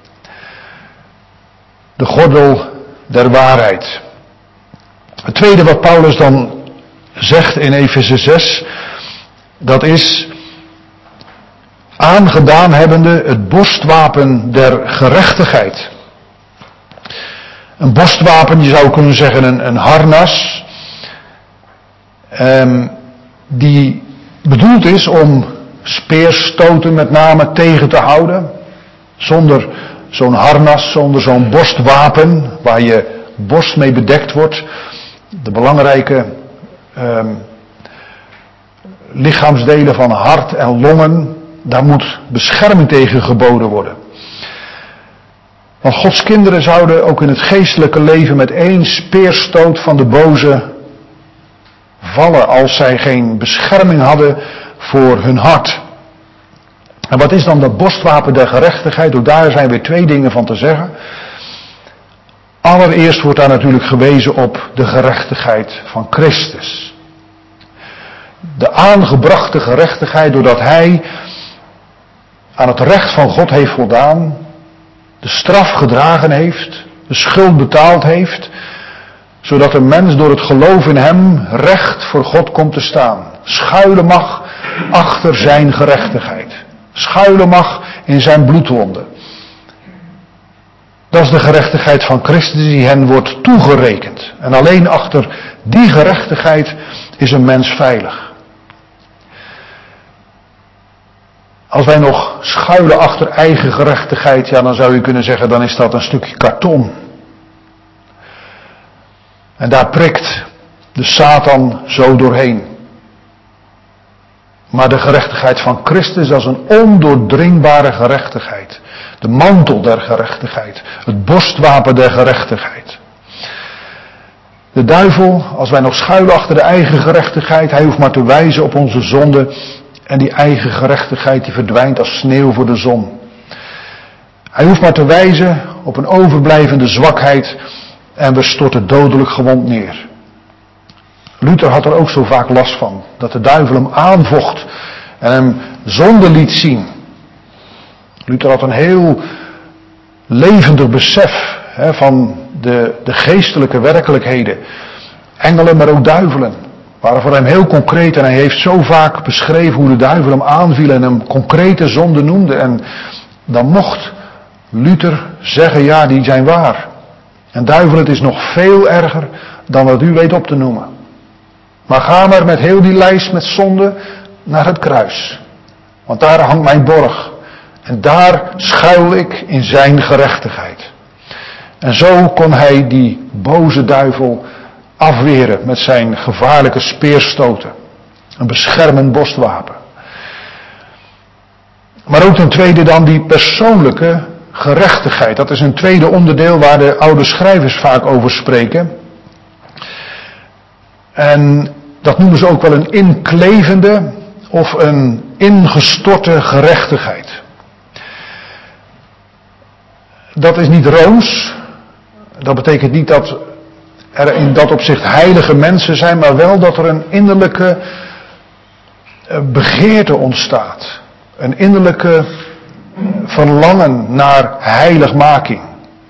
De gordel der waarheid. Het tweede wat Paulus dan zegt in Efeze zes, dat is aangedaan hebbende het borstwapen der gerechtigheid. Een borstwapen, je zou kunnen zeggen een, een harnas, um, die bedoeld is om speerstoten met name tegen te houden. Zonder zo'n harnas, zonder zo'n borstwapen, waar je borst mee bedekt wordt. De belangrijke um, lichaamsdelen van hart en longen, daar moet bescherming tegen geboden worden. Want Gods kinderen zouden ook in het geestelijke leven met één speerstoot van de boze vallen als zij geen bescherming hadden voor hun hart. En wat is dan dat borstwapen der gerechtigheid? Ook daar zijn weer twee dingen van te zeggen. Allereerst wordt daar natuurlijk gewezen op de gerechtigheid van Christus. De aangebrachte gerechtigheid doordat Hij aan het recht van God heeft voldaan, de straf gedragen heeft, de schuld betaald heeft, zodat een mens door het geloof in Hem recht voor God komt te staan. Schuilen mag achter zijn gerechtigheid. Schuilen mag in zijn bloedwonden. Dat is de gerechtigheid van Christus die hen wordt toegerekend. En alleen achter die gerechtigheid is een mens veilig. Als wij nog schuilen achter eigen gerechtigheid, ja, dan zou je kunnen zeggen, dan is dat een stukje karton. En daar prikt de Satan zo doorheen. Maar de gerechtigheid van Christus, dat is een ondoordringbare gerechtigheid. De mantel der gerechtigheid. Het borstwapen der gerechtigheid. De duivel, als wij nog schuilen achter de eigen gerechtigheid, hij hoeft maar te wijzen op onze zonde. En die eigen gerechtigheid die verdwijnt als sneeuw voor de zon. Hij hoeft maar te wijzen op een overblijvende zwakheid en we storten dodelijk gewond neer. Luther had er ook zo vaak last van. Dat de duivel hem aanvocht en hem zonde liet zien. Luther had een heel levendig besef hè, van de, de geestelijke werkelijkheden. Engelen, maar ook duivelen. Waren voor hem heel concreet en hij heeft zo vaak beschreven hoe de duivel hem aanviel en hem concrete zonden noemde. En dan mocht Luther zeggen, ja, die zijn waar. En duivel, het is nog veel erger dan wat u weet op te noemen. Maar ga maar met heel die lijst met zonden naar het kruis. Want daar hangt mijn borg. En daar schuil ik in zijn gerechtigheid. En zo kon hij die boze duivel afweren met zijn gevaarlijke speerstoten. Een beschermend borstwapen. Maar ook ten tweede dan die persoonlijke gerechtigheid. Dat is een tweede onderdeel waar de oude schrijvers vaak over spreken. En dat noemen ze ook wel een inklevende of een ingestorte gerechtigheid. Dat is niet rooms. Dat betekent niet dat er in dat opzicht heilige mensen zijn, maar wel dat er een innerlijke begeerte ontstaat. Een innerlijke verlangen naar heiligmaking.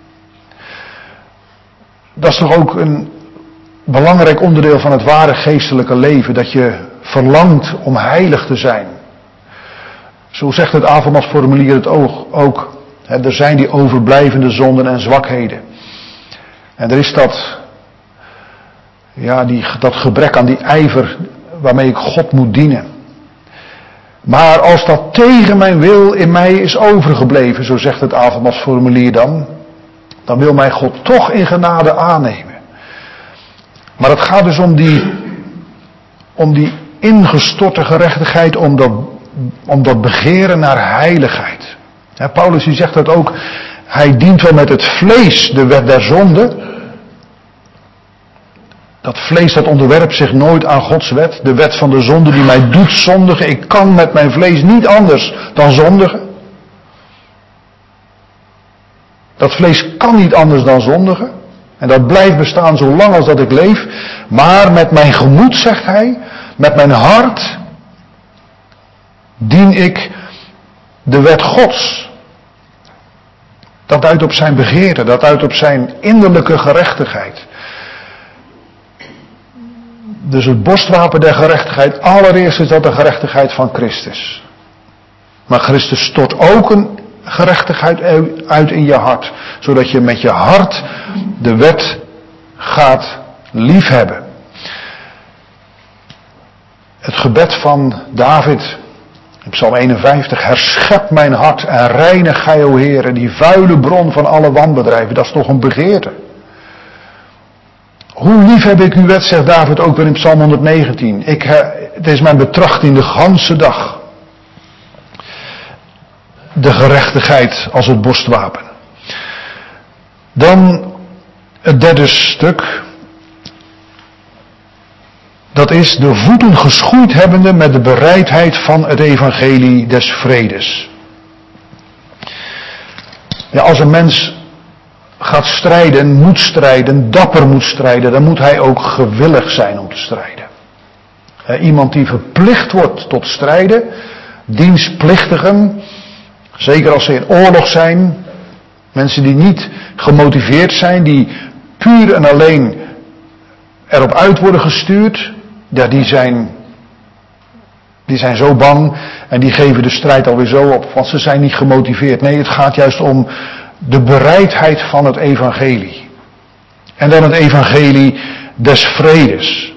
Dat is toch ook een belangrijk onderdeel van het ware geestelijke leven, dat je verlangt om heilig te zijn. Zo zegt het avondmaalsformulier het ook. Hè, er zijn die overblijvende zonden en zwakheden. En er is dat, ja, die, dat gebrek aan die ijver waarmee ik God moet dienen. Maar als dat tegen mijn wil in mij is overgebleven, zo zegt het avondmaalsformulier dan, dan wil mij God toch in genade aannemen. Maar het gaat dus om die, om die ingestorte gerechtigheid, om dat, om dat begeren naar heiligheid. Ja, Paulus die zegt dat ook, hij dient wel met het vlees de wet der zonde. Dat vlees dat onderwerpt zich nooit aan Gods wet. De wet van de zonde die mij doet zondigen. Ik kan met mijn vlees niet anders dan zondigen. Dat vlees kan niet anders dan zondigen. En dat blijft bestaan zolang als dat ik leef. Maar met mijn gemoed, zegt hij, met mijn hart dien ik de wet Gods. Dat duidt op zijn begeerte, dat duidt op zijn innerlijke gerechtigheid. Dus het borstwapen der gerechtigheid, allereerst is dat de gerechtigheid van Christus. Maar Christus stort ook een gerechtigheid uit in je hart. Zodat je met je hart de wet gaat liefhebben. Het gebed van David in Psalm eenenvijftig. Herschep mijn hart en reinig gij, o Heere, die vuile bron van alle wanbedrijven. Dat is toch een begeerte. Hoe lief heb ik uw wet, zegt David ook weer in Psalm honderdnegentien. Ik, het is mijn betrachting de ganse dag. De gerechtigheid als het borstwapen. Dan het derde stuk. Dat is de voeten geschoeid hebbende met de bereidheid van het evangelie des vredes. Ja, als een mens gaat strijden, moet strijden, dapper moet strijden, dan moet hij ook gewillig zijn om te strijden. Iemand die verplicht wordt tot strijden, dienstplichtigen, zeker als ze in oorlog zijn, mensen die niet gemotiveerd zijn, die puur en alleen erop uit worden gestuurd, ja, die zijn, Die zijn zo bang en die geven de strijd alweer zo op, want ze zijn niet gemotiveerd. Nee, het gaat juist om de bereidheid van het evangelie. En dan het evangelie des vredes.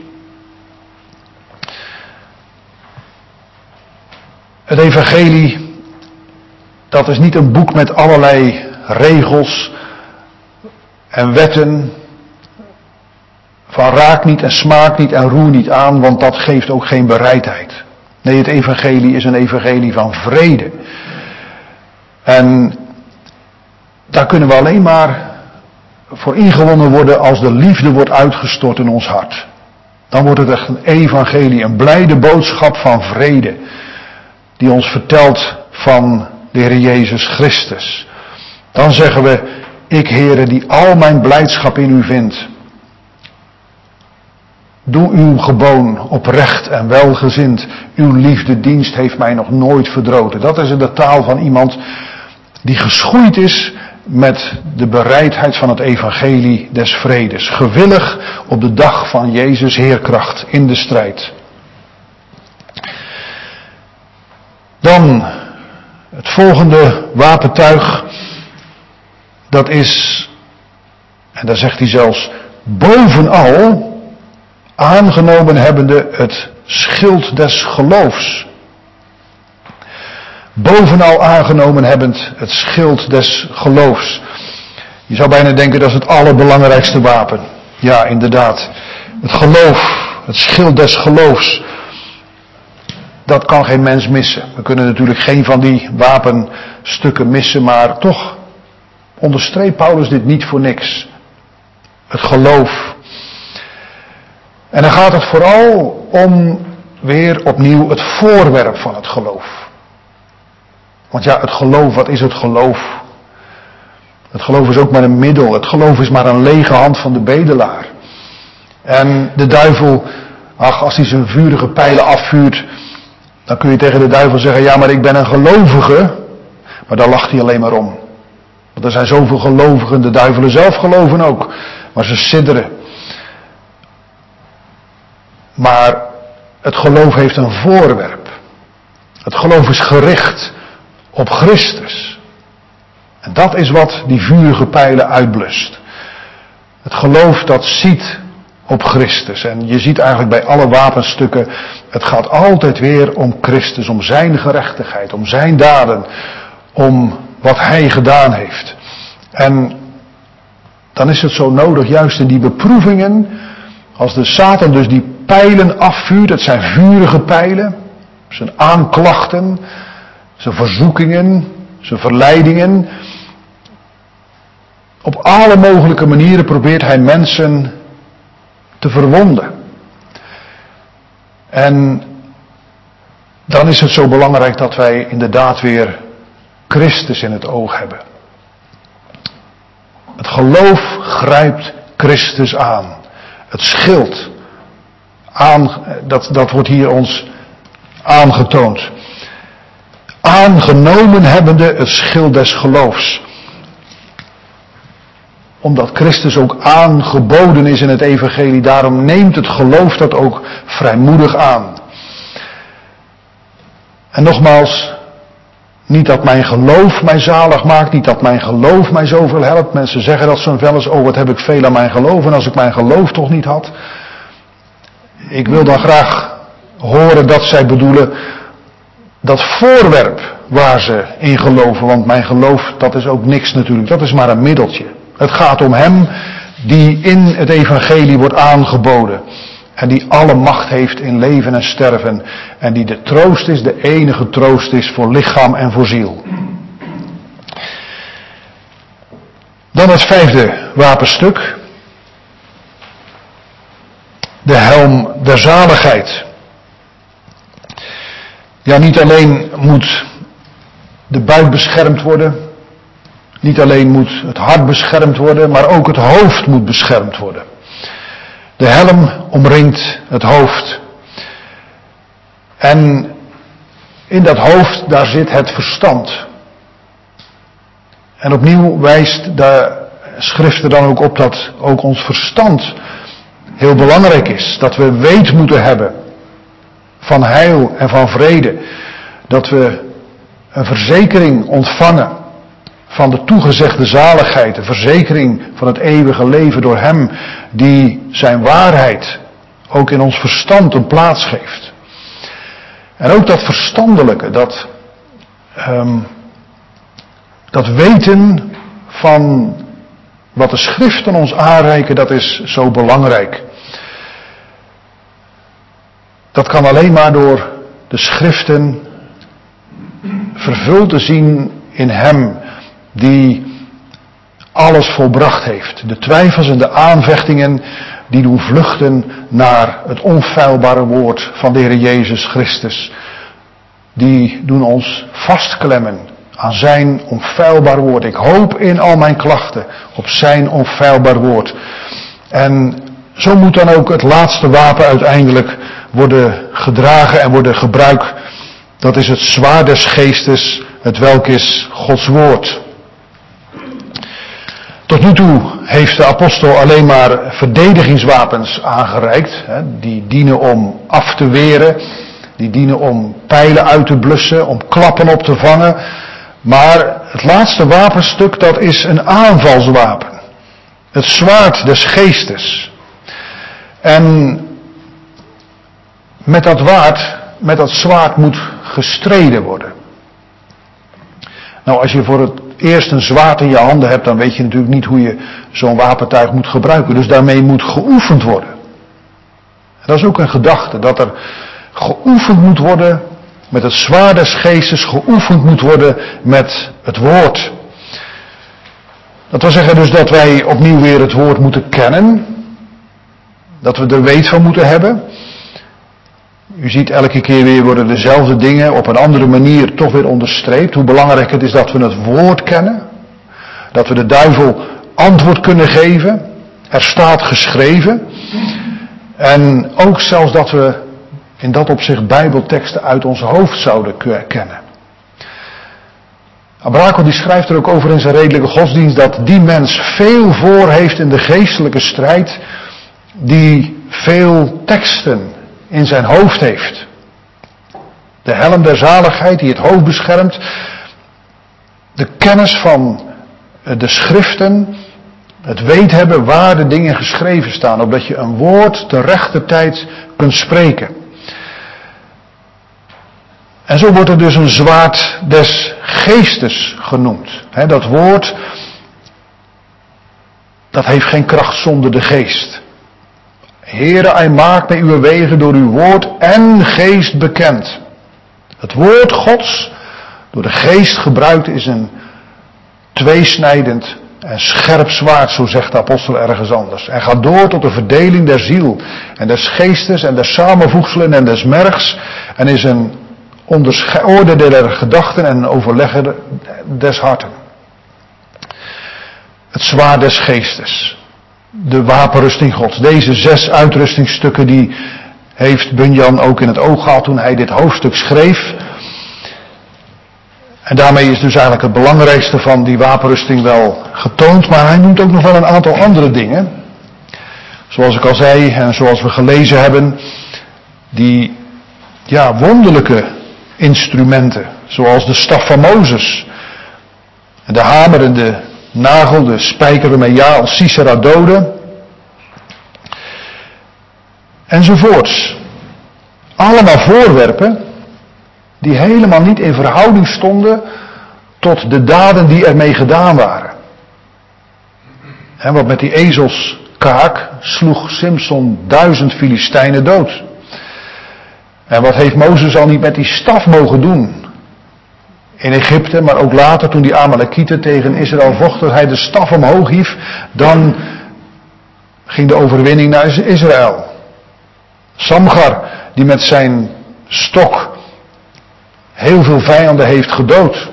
Het evangelie, dat is niet een boek met allerlei regels en wetten. Van raak niet en smaak niet en roer niet aan, want dat geeft ook geen bereidheid. Nee, het evangelie is een evangelie van vrede. En daar kunnen we alleen maar voor ingewonnen worden als de liefde wordt uitgestort in ons hart. Dan wordt het echt een evangelie, een blijde boodschap van vrede. Die ons vertelt van de Heer Jezus Christus. Dan zeggen we, ik Heere die al mijn blijdschap in u vindt. Doe uw geboon oprecht en welgezind. Uw liefde dienst heeft mij nog nooit verdroten. Dat is de taal van iemand die geschoeid is met de bereidheid van het evangelie des vredes. Gewillig op de dag van Jezus Heerkracht in de strijd. Dan het volgende wapentuig. Dat is, en daar zegt hij zelfs, bovenal aangenomen hebbende het schild des geloofs. Bovenal aangenomen hebbend het schild des geloofs. Je zou bijna denken dat is het allerbelangrijkste wapen. Ja, inderdaad. Het geloof, het schild des geloofs. Dat kan geen mens missen. We kunnen natuurlijk geen van die wapenstukken missen, maar toch onderstreept Paulus dit niet voor niks. Het geloof. En dan gaat het vooral om weer opnieuw het voorwerp van het geloof. Want ja, het geloof, wat is het geloof? Het geloof is ook maar een middel. Het geloof is maar een lege hand van de bedelaar. En de duivel, ach, als hij zijn vurige pijlen afvuurt, dan kun je tegen de duivel zeggen, ja, maar ik ben een gelovige. Maar daar lacht hij alleen maar om. Want er zijn zoveel gelovigen, de duivelen zelf geloven ook. Maar ze sidderen. Maar het geloof heeft een voorwerp. Het geloof is gericht op Christus. En dat is wat die vurige pijlen uitblust. Het geloof dat ziet op Christus. En je ziet eigenlijk bij alle wapenstukken, het gaat altijd weer om Christus, om zijn gerechtigheid, om zijn daden, om wat hij gedaan heeft. En dan is het zo nodig, juist in die beproevingen, als de Satan dus die pijlen afvuurt, het zijn vurige pijlen, zijn aanklachten, zijn verzoekingen, zijn verleidingen. Op alle mogelijke manieren probeert hij mensen te verwonden. En dan is het zo belangrijk dat wij inderdaad weer Christus in het oog hebben. Het geloof grijpt Christus aan. Het schild, aan, dat, dat wordt hier ons aangetoond. Aangenomen hebbende het schild des geloofs. Omdat Christus ook aangeboden is in het evangelie, daarom neemt het geloof dat ook vrijmoedig aan. En nogmaals, niet dat mijn geloof mij zalig maakt, niet dat mijn geloof mij zoveel helpt. Mensen zeggen dat soms wel eens, oh wat heb ik veel aan mijn geloof en als ik mijn geloof toch niet had. Ik wil dan graag horen dat zij bedoelen dat voorwerp waar ze in geloven, want mijn geloof dat is ook niks natuurlijk, dat is maar een middeltje. Het gaat om hem die in het evangelie wordt aangeboden. En die alle macht heeft in leven en sterven. En die de troost is, de enige troost is voor lichaam en voor ziel. Dan het vijfde wapenstuk. De helm der zaligheid. Ja, niet alleen moet de buik beschermd worden. Niet alleen moet het hart beschermd worden, maar ook het hoofd moet beschermd worden. De helm omringt het hoofd. En in dat hoofd, daar zit het verstand. En opnieuw wijst de schrift er dan ook op dat ook ons verstand heel belangrijk is. Dat we weet moeten hebben van heil en van vrede. Dat we een verzekering ontvangen van de toegezegde zaligheid. Een verzekering van het eeuwige leven door Hem die zijn waarheid ook in ons verstand een plaats geeft. En ook dat verstandelijke, dat, um, dat weten van wat de schriften ons aanreiken, dat is zo belangrijk. Dat kan alleen maar door de schriften vervuld te zien in Hem die alles volbracht heeft. De twijfels en de aanvechtingen die doen vluchten naar het onfeilbare woord van de Heer Jezus Christus. Die doen ons vastklemmen aan zijn onfeilbaar woord. Ik hoop in al mijn klachten op zijn onfeilbaar woord. En zo moet dan ook het laatste wapen uiteindelijk worden gedragen en worden gebruikt. Dat is het zwaard des geestes, het welk is Gods woord. Tot nu toe heeft de apostel alleen maar verdedigingswapens aangereikt. Hè, die dienen om af te weren. Die dienen om pijlen uit te blussen, om klappen op te vangen. Maar het laatste wapenstuk, dat is een aanvalswapen. Het zwaard des geestes. En met dat waard, met dat zwaard moet gestreden worden. Nou, als je voor het eerst een zwaard in je handen hebt, dan weet je natuurlijk niet hoe je zo'n wapentuig moet gebruiken. Dus daarmee moet geoefend worden. En dat is ook een gedachte, dat er geoefend moet worden met het zwaard des geestes, geoefend moet worden met het woord. Dat wil zeggen dus dat wij opnieuw weer het woord moeten kennen. Dat we er weet van moeten hebben. U ziet elke keer weer worden dezelfde dingen op een andere manier toch weer onderstreept. Hoe belangrijk het is dat we het woord kennen. Dat we de duivel antwoord kunnen geven. Er staat geschreven. En ook zelfs dat we in dat opzicht bijbelteksten uit ons hoofd zouden kennen. Abrakel die schrijft er ook over in zijn redelijke godsdienst dat die mens veel voor heeft in de geestelijke strijd, die veel teksten in zijn hoofd heeft. De helm der zaligheid die het hoofd beschermt, de kennis van de schriften, het weet hebben waar de dingen geschreven staan, opdat je een woord te rechte tijd kunt spreken. En zo wordt er dus een zwaard des geestes genoemd. He, dat woord, dat heeft geen kracht zonder de geest. Heere, hij maakt mij uw wegen door uw woord en geest bekend. Het woord Gods, door de geest gebruikt, is een tweesnijdend en scherp zwaard, zo zegt de apostel ergens anders. En gaat door tot de verdeling der ziel en des geestes en des samenvoegselen en des mergs. En is een onderoordeler der gedachten en een overlegger des harten. Het zwaard des geestes. De wapenrusting Gods. Deze zes uitrustingstukken die heeft Bunyan ook in het oog gehad toen hij dit hoofdstuk schreef. En daarmee is dus eigenlijk het belangrijkste van die wapenrusting wel getoond. Maar hij noemt ook nog wel een aantal andere dingen. Zoals ik al zei en zoals we gelezen hebben. Die ja, wonderlijke instrumenten. Zoals de staf van Mozes. De hamer en de nagel, de spijker waarmee Jaal Sisera doodde. Enzovoorts. Allemaal voorwerpen die helemaal niet in verhouding stonden tot de daden die ermee gedaan waren. En wat met die ezelskaak sloeg Simson duizend Filistijnen dood. En wat heeft Mozes al niet met die staf mogen doen? In Egypte, maar ook later toen die Amalekieten tegen Israël vochten, hij de staf omhoog hief, dan ging de overwinning naar Israël. Samgar, die met zijn stok heel veel vijanden heeft gedood.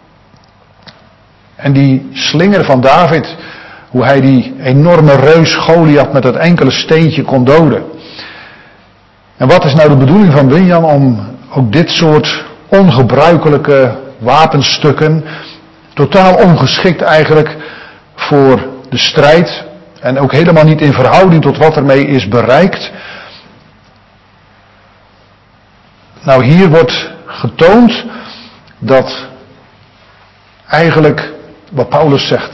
En die slinger van David, hoe hij die enorme reus Goliath met dat enkele steentje kon doden. En wat is nou de bedoeling van Bunyan om ook dit soort ongebruikelijke wapenstukken, totaal ongeschikt eigenlijk voor de strijd en ook helemaal niet in verhouding tot wat ermee is bereikt, Nou, hier wordt getoond dat eigenlijk wat Paulus zegt,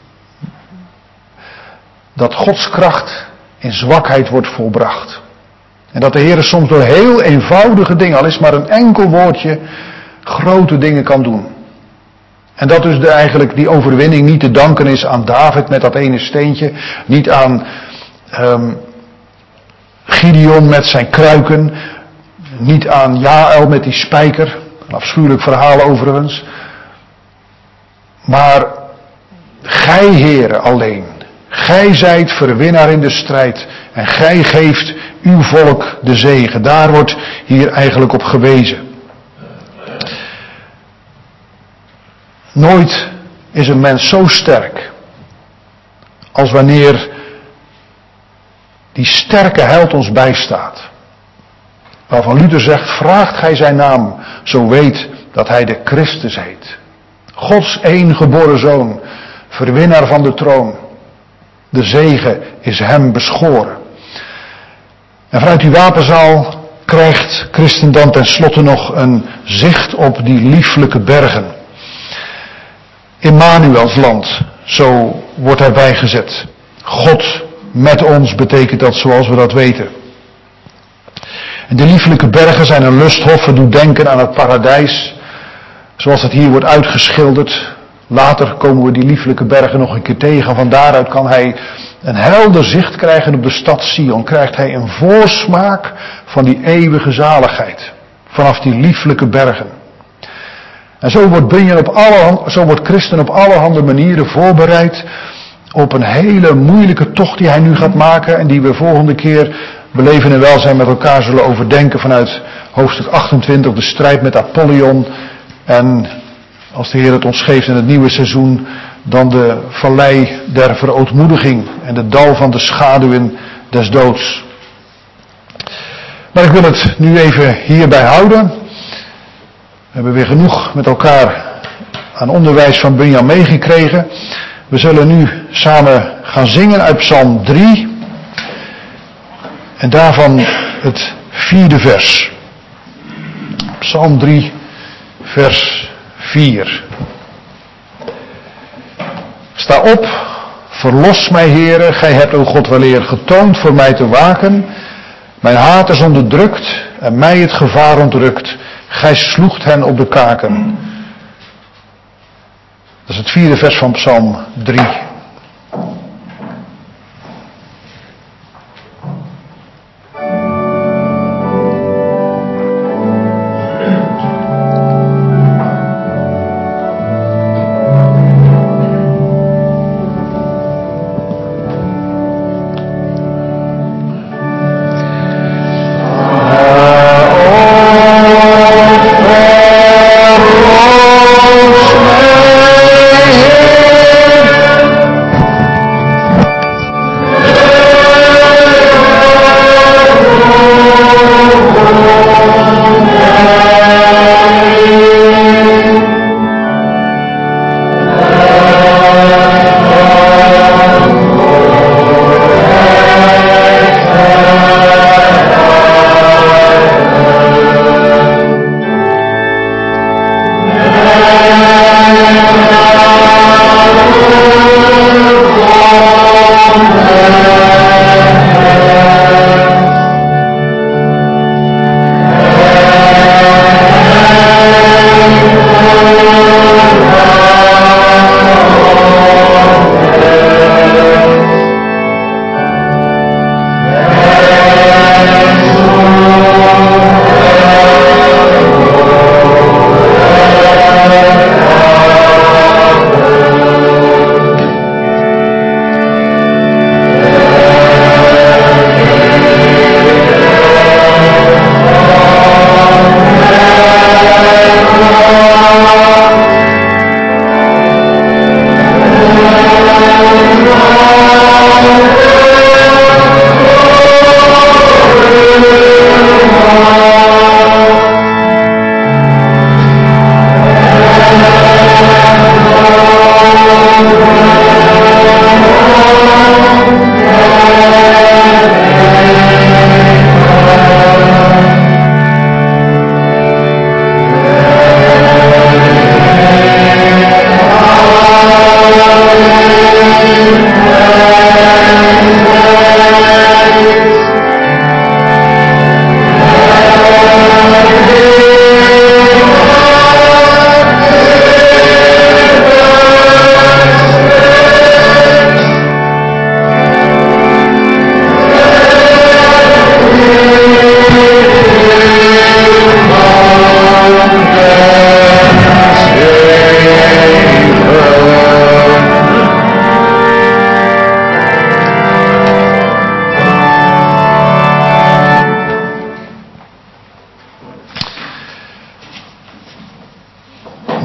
dat Gods kracht in zwakheid wordt volbracht. En dat de Heer soms door heel eenvoudige dingen, al is maar een enkel woordje, grote dingen kan doen. En dat dus de, eigenlijk die overwinning niet te danken is aan David met dat ene steentje, niet aan um, Gideon met zijn kruiken, niet aan Jaël met die spijker, een afschuwelijk verhaal overigens. Maar gij, Heere, alleen, gij zijt verwinnaar in de strijd en gij geeft uw volk de zegen. Daar wordt hier eigenlijk op gewezen. Nooit is een mens zo sterk als wanneer die sterke held ons bijstaat. Waarvan Luther zegt, vraagt gij zijn naam, zo weet dat hij de Christus heet. Gods eengeboren zoon, verwinnaar van de troon. De zegen is hem beschoren. En vanuit die wapenzaal krijgt Christen dan tenslotte nog een zicht op die lieflijke bergen. Immanuels land, zo wordt erbij gezet. God met ons betekent dat zoals we dat weten. En de lieflijke bergen zijn een lusthof, het doet denken aan het paradijs, zoals het hier wordt uitgeschilderd. Later komen we die lieflijke bergen nog een keer tegen. Van daaruit kan hij een helder zicht krijgen op de stad Sion. Krijgt hij een voorsmaak van die eeuwige zaligheid. Vanaf die lieflijke bergen. En zo wordt Bunyan op alle, zo wordt Christen op allerhande manieren voorbereid op een hele moeilijke tocht die hij nu gaat maken. En die we volgende keer beleven en welzijn met elkaar zullen overdenken vanuit hoofdstuk achtentwintig. De strijd met Apollyon. En als de Heer het ons geeft in het nieuwe seizoen, dan de vallei der verootmoediging en de dal van de schaduwen des doods. Maar ik wil het nu even hierbij houden. We hebben weer genoeg met elkaar aan onderwijs van Bunyan meegekregen. We zullen nu samen gaan zingen uit Psalm drie. En daarvan het vierde vers. Psalm drie, vers vier. Sta op, verlos mij, Heere, gij hebt, o God, weleer getoond voor mij te waken. Mijn haat is onderdrukt en mij het gevaar ontrukt. Gij sloegt hen op de kaken. Dat is het vierde vers van Psalm drie.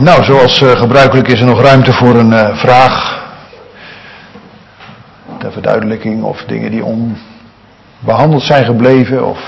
Nou, zoals uh, gebruikelijk is er nog ruimte voor een uh, vraag. Ter verduidelijking of dingen die onbehandeld zijn gebleven of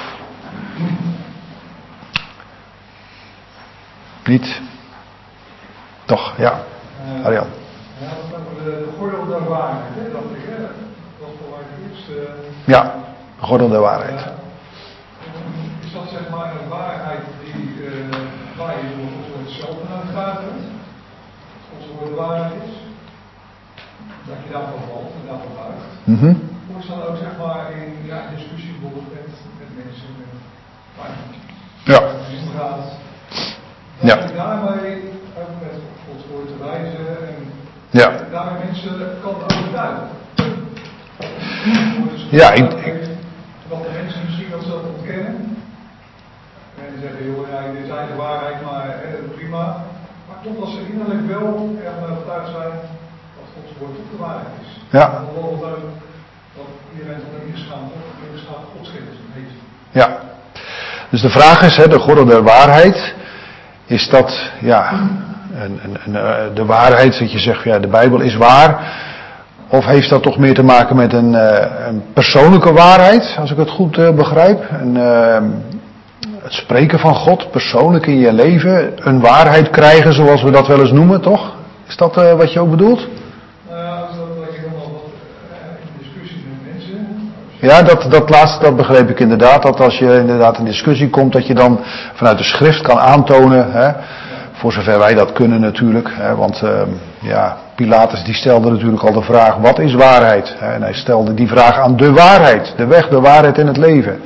niet. Toch, ja. Arjan. Ja, dat is over de gordel der waarheid, hè, dat ik, hè. Dat is voor mij het eerste. Ja, de gordel der waarheid. Ja. Is dat zeg maar een waarheid die, uh, waar je door Gods woord zelf aan gaat, hè? Gods woord de waarheid is? Dat je daarvan valt en daarvan buigt. Mm-hmm. Of is dat ook zeg maar in ja, discussie bijvoorbeeld met, met mensen, met waarheid? Ja. Inderdaad. Ja. Dat je daarmee ook met Gods woord te wijzen en Ja. daar mensen kan overtuigen. Ja, ik, dat de mensen misschien dat zelf ontkennen. En die zeggen, joh, ja, dit is eigen waarheid, maar eh, prima. Maar toch dat ze innerlijk wel ervan overtuigd zijn dat Gods woord ook de waarheid is. Ja. En bijvoorbeeld ook dat iedereen tot een ingeschaamd ingeschaamd godskennis heeft. Ja. Dus de vraag is, hè, de gordel der waarheid, is dat, ja, een, een, een, de waarheid dat je zegt, ja, de Bijbel is waar. Of heeft dat toch meer te maken met een, uh, een persoonlijke waarheid, als ik het goed uh, begrijp? Een, uh, het spreken van God, persoonlijk in je leven, een waarheid krijgen zoals we dat wel eens noemen, toch? Is dat uh, wat je ook bedoelt? Nou ja, dat je dan wel wat in discussie met mensen. Ja, dat, dat laatste dat begreep ik inderdaad. Dat als je inderdaad in discussie komt, dat je dan vanuit de schrift kan aantonen, hè, voor zover wij dat kunnen natuurlijk. Hè, want uh, ja, Pilatus die stelde natuurlijk al de vraag, wat is waarheid? Hè, en hij stelde die vraag aan de waarheid, de weg, de waarheid in het leven.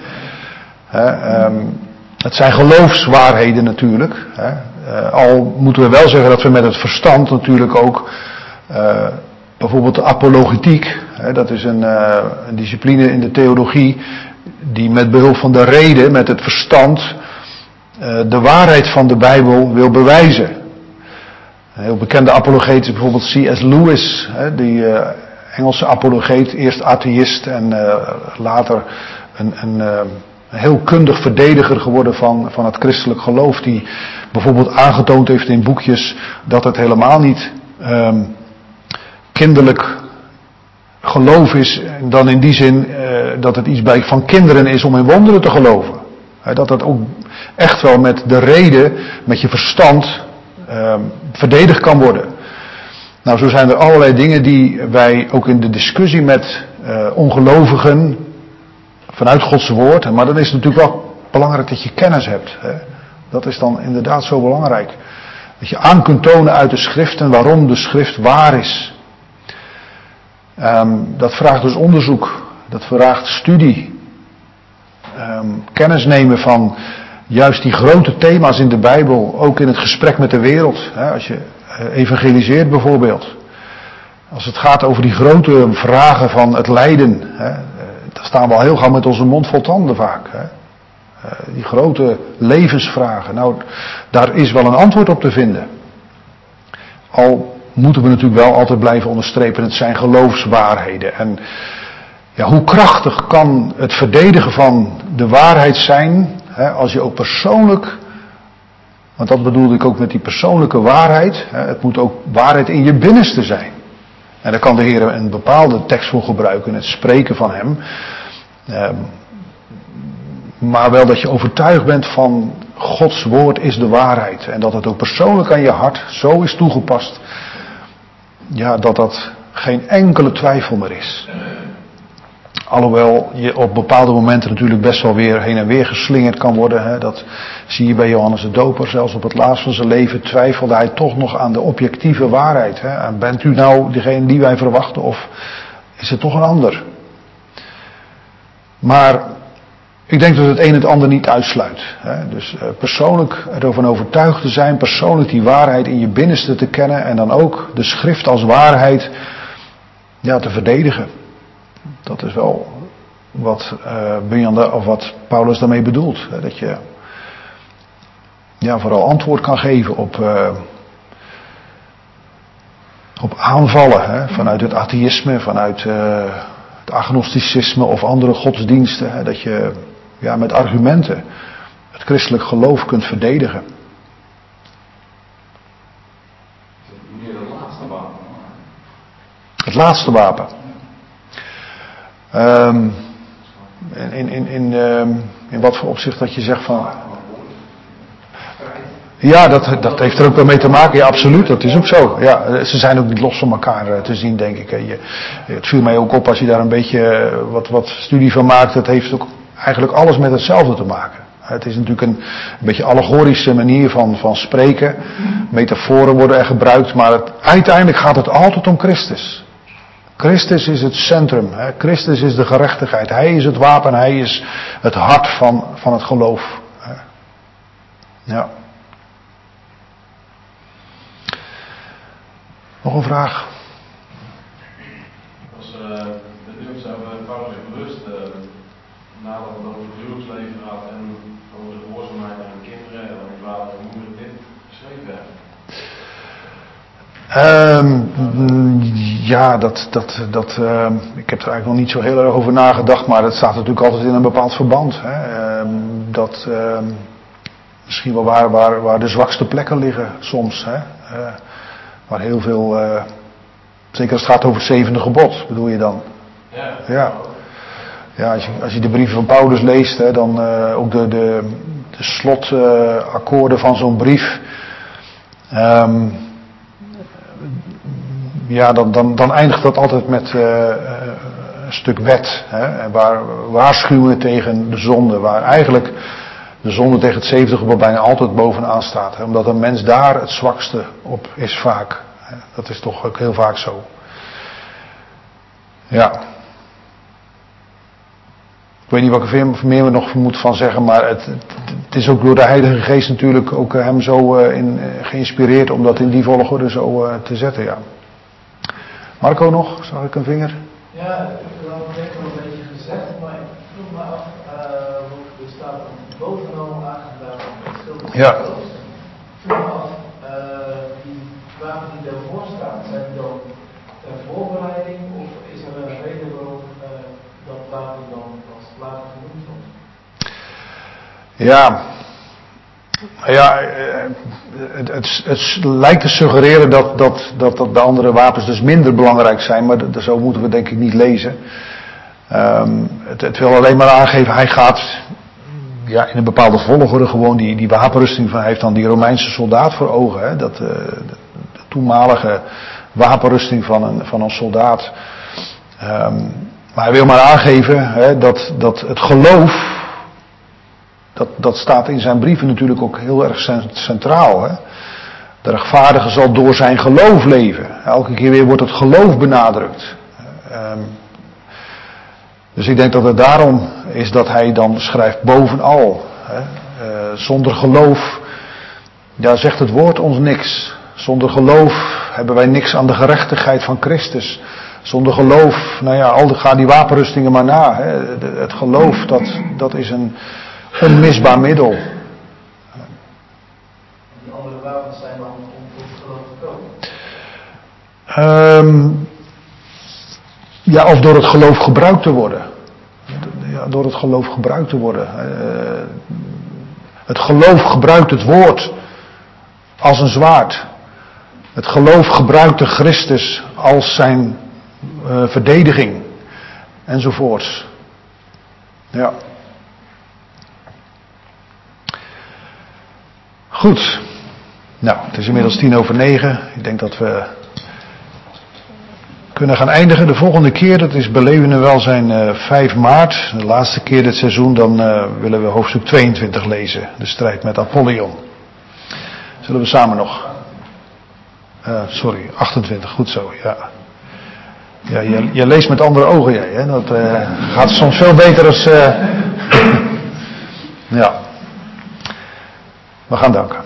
Hè, um, het zijn geloofswaarheden natuurlijk. Hè. Uh, al moeten we wel zeggen dat we met het verstand natuurlijk ook uh, bijvoorbeeld de apologetiek, hè, dat is een, uh, een discipline in de theologie die met behulp van de reden, met het verstand, uh, de waarheid van de Bijbel wil bewijzen. Een heel bekende apologeet is bijvoorbeeld C S Lewis, hè, die uh, Engelse apologeet, eerst atheïst en uh, later een, een, uh, een heel kundig verdediger geworden van, van het christelijk geloof, die bijvoorbeeld aangetoond heeft in boekjes dat het helemaal niet um, kinderlijk geloof is, dan in die zin uh, dat het iets bij van kinderen is om in wonderen te geloven. He, dat dat ook echt wel met de reden, met je verstand uh, verdedigd kan worden. Nou, zo zijn er allerlei dingen die wij ook in de discussie met uh, ongelovigen vanuit Gods woord, maar dan is het natuurlijk wel belangrijk dat je kennis hebt. Hè. Dat is dan inderdaad zo belangrijk. Dat je aan kunt tonen uit de schriften waarom de schrift waar is. Um, dat vraagt dus onderzoek, dat vraagt studie, um, kennis nemen van juist die grote thema's in de Bijbel, ook in het gesprek met de wereld. Hè, als je uh, evangeliseert bijvoorbeeld, als het gaat over die grote vragen van het lijden, hè, uh, daar staan we al heel gauw met onze mond vol tanden vaak. Hè. Uh, die grote levensvragen, nou daar is wel een antwoord op te vinden. Al moeten we natuurlijk wel altijd blijven onderstrepen, het zijn geloofswaarheden. En ja, hoe krachtig kan het verdedigen van de waarheid zijn, hè, als je ook persoonlijk, want dat bedoelde ik ook met die persoonlijke waarheid, hè, het moet ook waarheid in je binnenste zijn. En daar kan de Heer een bepaalde tekst voor gebruiken, het spreken van hem. Eh, maar wel dat je overtuigd bent van Gods woord is de waarheid. En dat het ook persoonlijk aan je hart zo is toegepast. Ja, dat dat geen enkele twijfel meer is. Alhoewel je op bepaalde momenten natuurlijk best wel weer heen en weer geslingerd kan worden. Hè. Dat zie je bij Johannes de Doper. Zelfs op het laatst van zijn leven twijfelde hij toch nog aan de objectieve waarheid. Hè. En bent u nou degene die wij verwachten of is het toch een ander? Maar ik denk dat het een het ander niet uitsluit. Hè. Dus uh, persoonlijk ervan overtuigd te zijn, persoonlijk die waarheid in je binnenste te kennen en dan ook de schrift als waarheid ja, te verdedigen. Dat is wel wat uh, Bunyan, of wat Paulus daarmee bedoelt. Hè. Dat je ja, vooral antwoord kan geven op, uh, op aanvallen. Hè. Vanuit het atheïsme, vanuit uh, het agnosticisme of andere godsdiensten. Hè. Dat je ja, met argumenten het christelijk geloof kunt verdedigen. laatste wapen. Het laatste wapen. Um, in, in, in, um, in wat voor opzicht dat je zegt van... Ja, dat, dat heeft er ook wel mee te maken. Ja, absoluut. Dat is ook zo. Ja, ze zijn ook niet los van elkaar te zien, denk ik. Je, het viel mij ook op als je daar een beetje wat, wat studie van maakt. Het heeft ook eigenlijk alles met hetzelfde te maken. Het is natuurlijk een, een beetje allegorische manier van, van spreken. Metaforen worden er gebruikt, maar het, uiteindelijk gaat het altijd om Christus. Christus is het centrum. Hè? Christus is de gerechtigheid. Hij is het wapen. Hij is het hart van, van het geloof. Hè? Ja. Nog een vraag? Als uh, benieuwd zijn we Paulus bewust uh, nadat het over het huwelijksleven gaat en over de gehoorzaamheid aan de kinderen en aan de vader en moeder dit geschreven hebben. Um, ja, dat, dat, dat, uh, ik heb er eigenlijk nog niet zo heel erg over nagedacht, maar het staat natuurlijk altijd in een bepaald verband. Hè? Um, dat uh, misschien wel waar, waar, waar de zwakste plekken liggen soms. Hè? Uh, waar heel veel, uh, zeker als het gaat over het zevende gebod, bedoel je dan? Ja. Ja, ja als, je, als je de brieven van Paulus leest, hè, dan uh, ook de, de, de slotakkoorden uh, van zo'n brief. Um, Ja, dan, dan, dan eindigt dat altijd met uh, een stuk wet. Hè, waar waarschuwingen tegen de zonde. Waar eigenlijk de zonde tegen het zevende gebod bijna altijd bovenaan staat. Hè, omdat een mens daar het zwakste op is vaak. Hè, dat is toch ook heel vaak zo. Ja. Ik weet niet wat ik er meer nog moet van zeggen. Maar het, het is ook door de Heilige Geest natuurlijk ook hem zo uh, in, uh, geïnspireerd. Om dat in die volgorde zo uh, te zetten. Ja. Marco nog? Zag ik een vinger? Ja, ik heb er al een beetje gezegd, maar ik vroeg me af, uh, hoe er staat bovenal aangeduid op verschillende ja. geloof. Ik vroeg me af, uh, die vragen die daarvoor staan, zijn die dan ter voorbereiding of is er een reden waarom uh, dat wapen dan als later genoemd wordt? Ja. Ja, het, het, het lijkt te suggereren dat, dat, dat, dat de andere wapens dus minder belangrijk zijn, maar dat, zo moeten we denk ik niet lezen. Um, het, het wil alleen maar aangeven, hij gaat ja, in een bepaalde volgorde gewoon die, die wapenrusting van, hij heeft dan die Romeinse soldaat voor ogen, hè, dat, uh, de, de toenmalige wapenrusting van een, van een soldaat. Um, maar hij wil maar aangeven hè, dat, dat het geloof, Dat, dat staat in zijn brieven natuurlijk ook heel erg centraal. Hè? De rechtvaardige zal door zijn geloof leven. Elke keer weer wordt het geloof benadrukt. Um, dus ik denk dat het daarom is dat hij dan schrijft bovenal. Hè? Uh, zonder geloof, ja, zegt het woord ons niks. Zonder geloof hebben wij niks aan de gerechtigheid van Christus. Zonder geloof, nou ja, al die, ga die wapenrustingen maar na. Hè? Het geloof, dat, dat is een... onmisbaar middel. Die andere wapens zijn dan om tot het geloof te komen? Um, ja, of door het geloof gebruikt te worden. Ja, door het geloof gebruikt te worden. Uh, het geloof gebruikt het woord als een zwaard. Het geloof gebruikt de Christus als zijn uh, verdediging. Enzovoorts. Ja. Goed. Nou, het is inmiddels tien over negen. Ik denk dat we kunnen gaan eindigen. De volgende keer, dat is Belevende Welzijn uh, vijf maart. De laatste keer dit seizoen, dan uh, willen we hoofdstuk tweeëntwintig lezen. De strijd met Apollyon. Zullen we samen nog... Uh, sorry, achtentwintig, goed zo, ja. Ja, je, je leest met andere ogen, jij, hè. Dat uh, gaat soms veel beter als... Uh... ja. We gaan danken.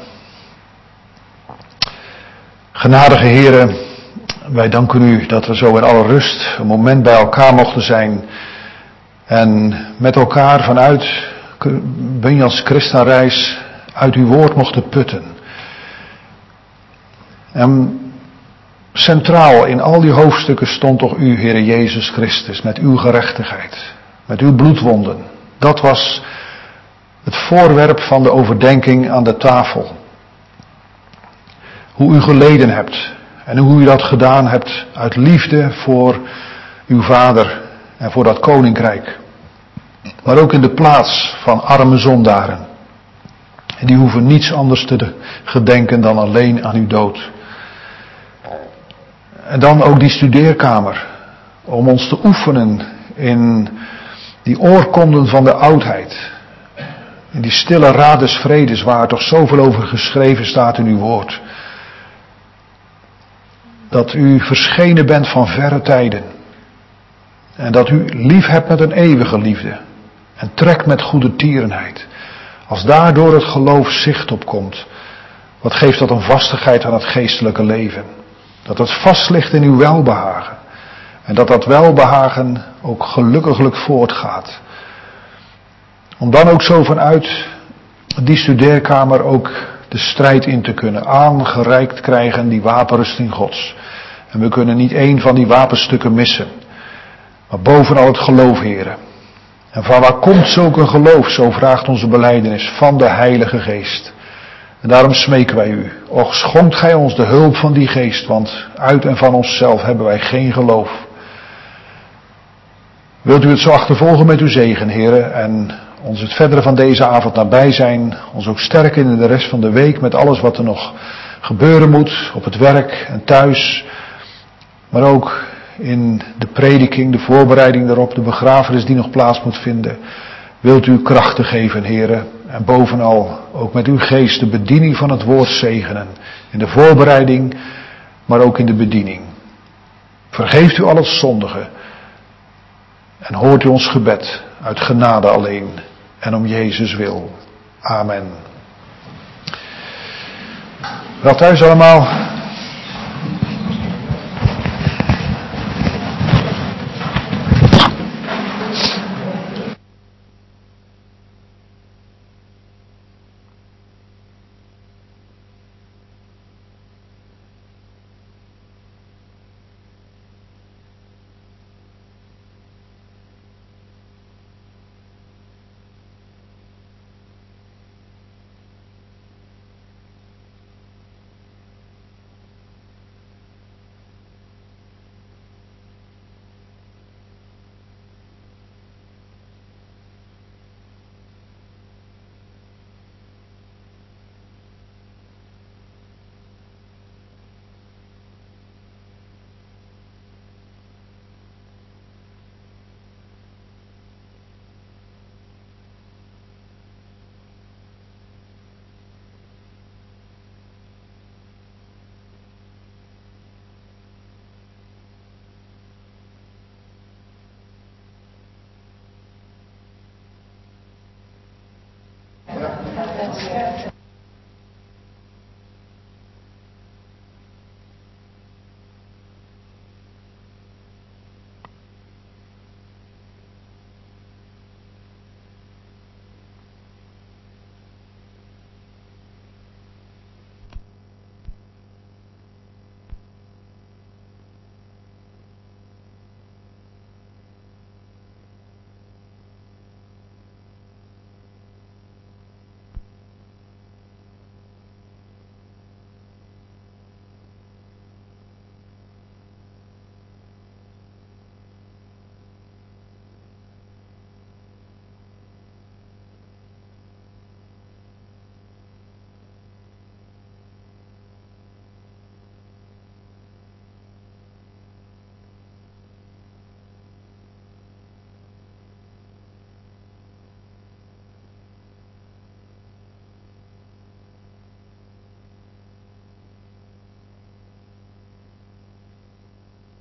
Genadige Heren, wij danken u dat we zo in alle rust een moment bij elkaar mochten zijn en met elkaar vanuit Bunjas Christa-reis uit uw woord mochten putten. En centraal in al die hoofdstukken stond toch u, Heere Jezus Christus, met uw gerechtigheid, met uw bloedwonden. Dat was het voorwerp van de overdenking aan de tafel. Hoe u geleden hebt En hoe u dat gedaan hebt uit liefde voor uw Vader en voor dat koninkrijk. Maar ook in de plaats van arme zondaren. En die hoeven niets anders te gedenken dan alleen aan uw dood. En dan ook die studeerkamer. Om ons te oefenen in die oorkonden van de oudheid. In die stille raad des vredes waar toch zoveel over geschreven staat in uw woord. Dat u verschenen bent van verre tijden. En dat u lief hebt met een eeuwige liefde. En trekt met goede tierenheid. Als daardoor het geloof zicht op komt. Wat geeft dat een vastigheid aan het geestelijke leven. Dat het vast ligt in uw welbehagen. En dat dat welbehagen ook gelukkiglijk voortgaat. Om dan ook zo vanuit die studeerkamer ook de strijd in te kunnen. Aangereikt krijgen die wapenrusting Gods. En we kunnen niet één van die wapenstukken missen. Maar bovenal het geloof, heren. En van waar komt zulk een geloof, zo vraagt onze belijdenis, van de Heilige Geest. En daarom smeken wij u. Och, schonkt gij ons de hulp van die geest, want uit en van onszelf hebben wij geen geloof. Wilt u het zo achtervolgen met uw zegen, heren, en ons het verdere van deze avond nabij zijn, ons ook sterken in de rest van de week met alles wat er nog gebeuren moet, op het werk en thuis, maar ook in de prediking, de voorbereiding daarop, de begrafenis die nog plaats moet vinden. Wilt u krachten geven, heren, en bovenal ook met uw geest de bediening van het woord zegenen. In de voorbereiding, maar ook in de bediening. Vergeeft u al het zondige en hoort u ons gebed uit genade alleen en om Jezus wil. Amen. Wel thuis allemaal. That's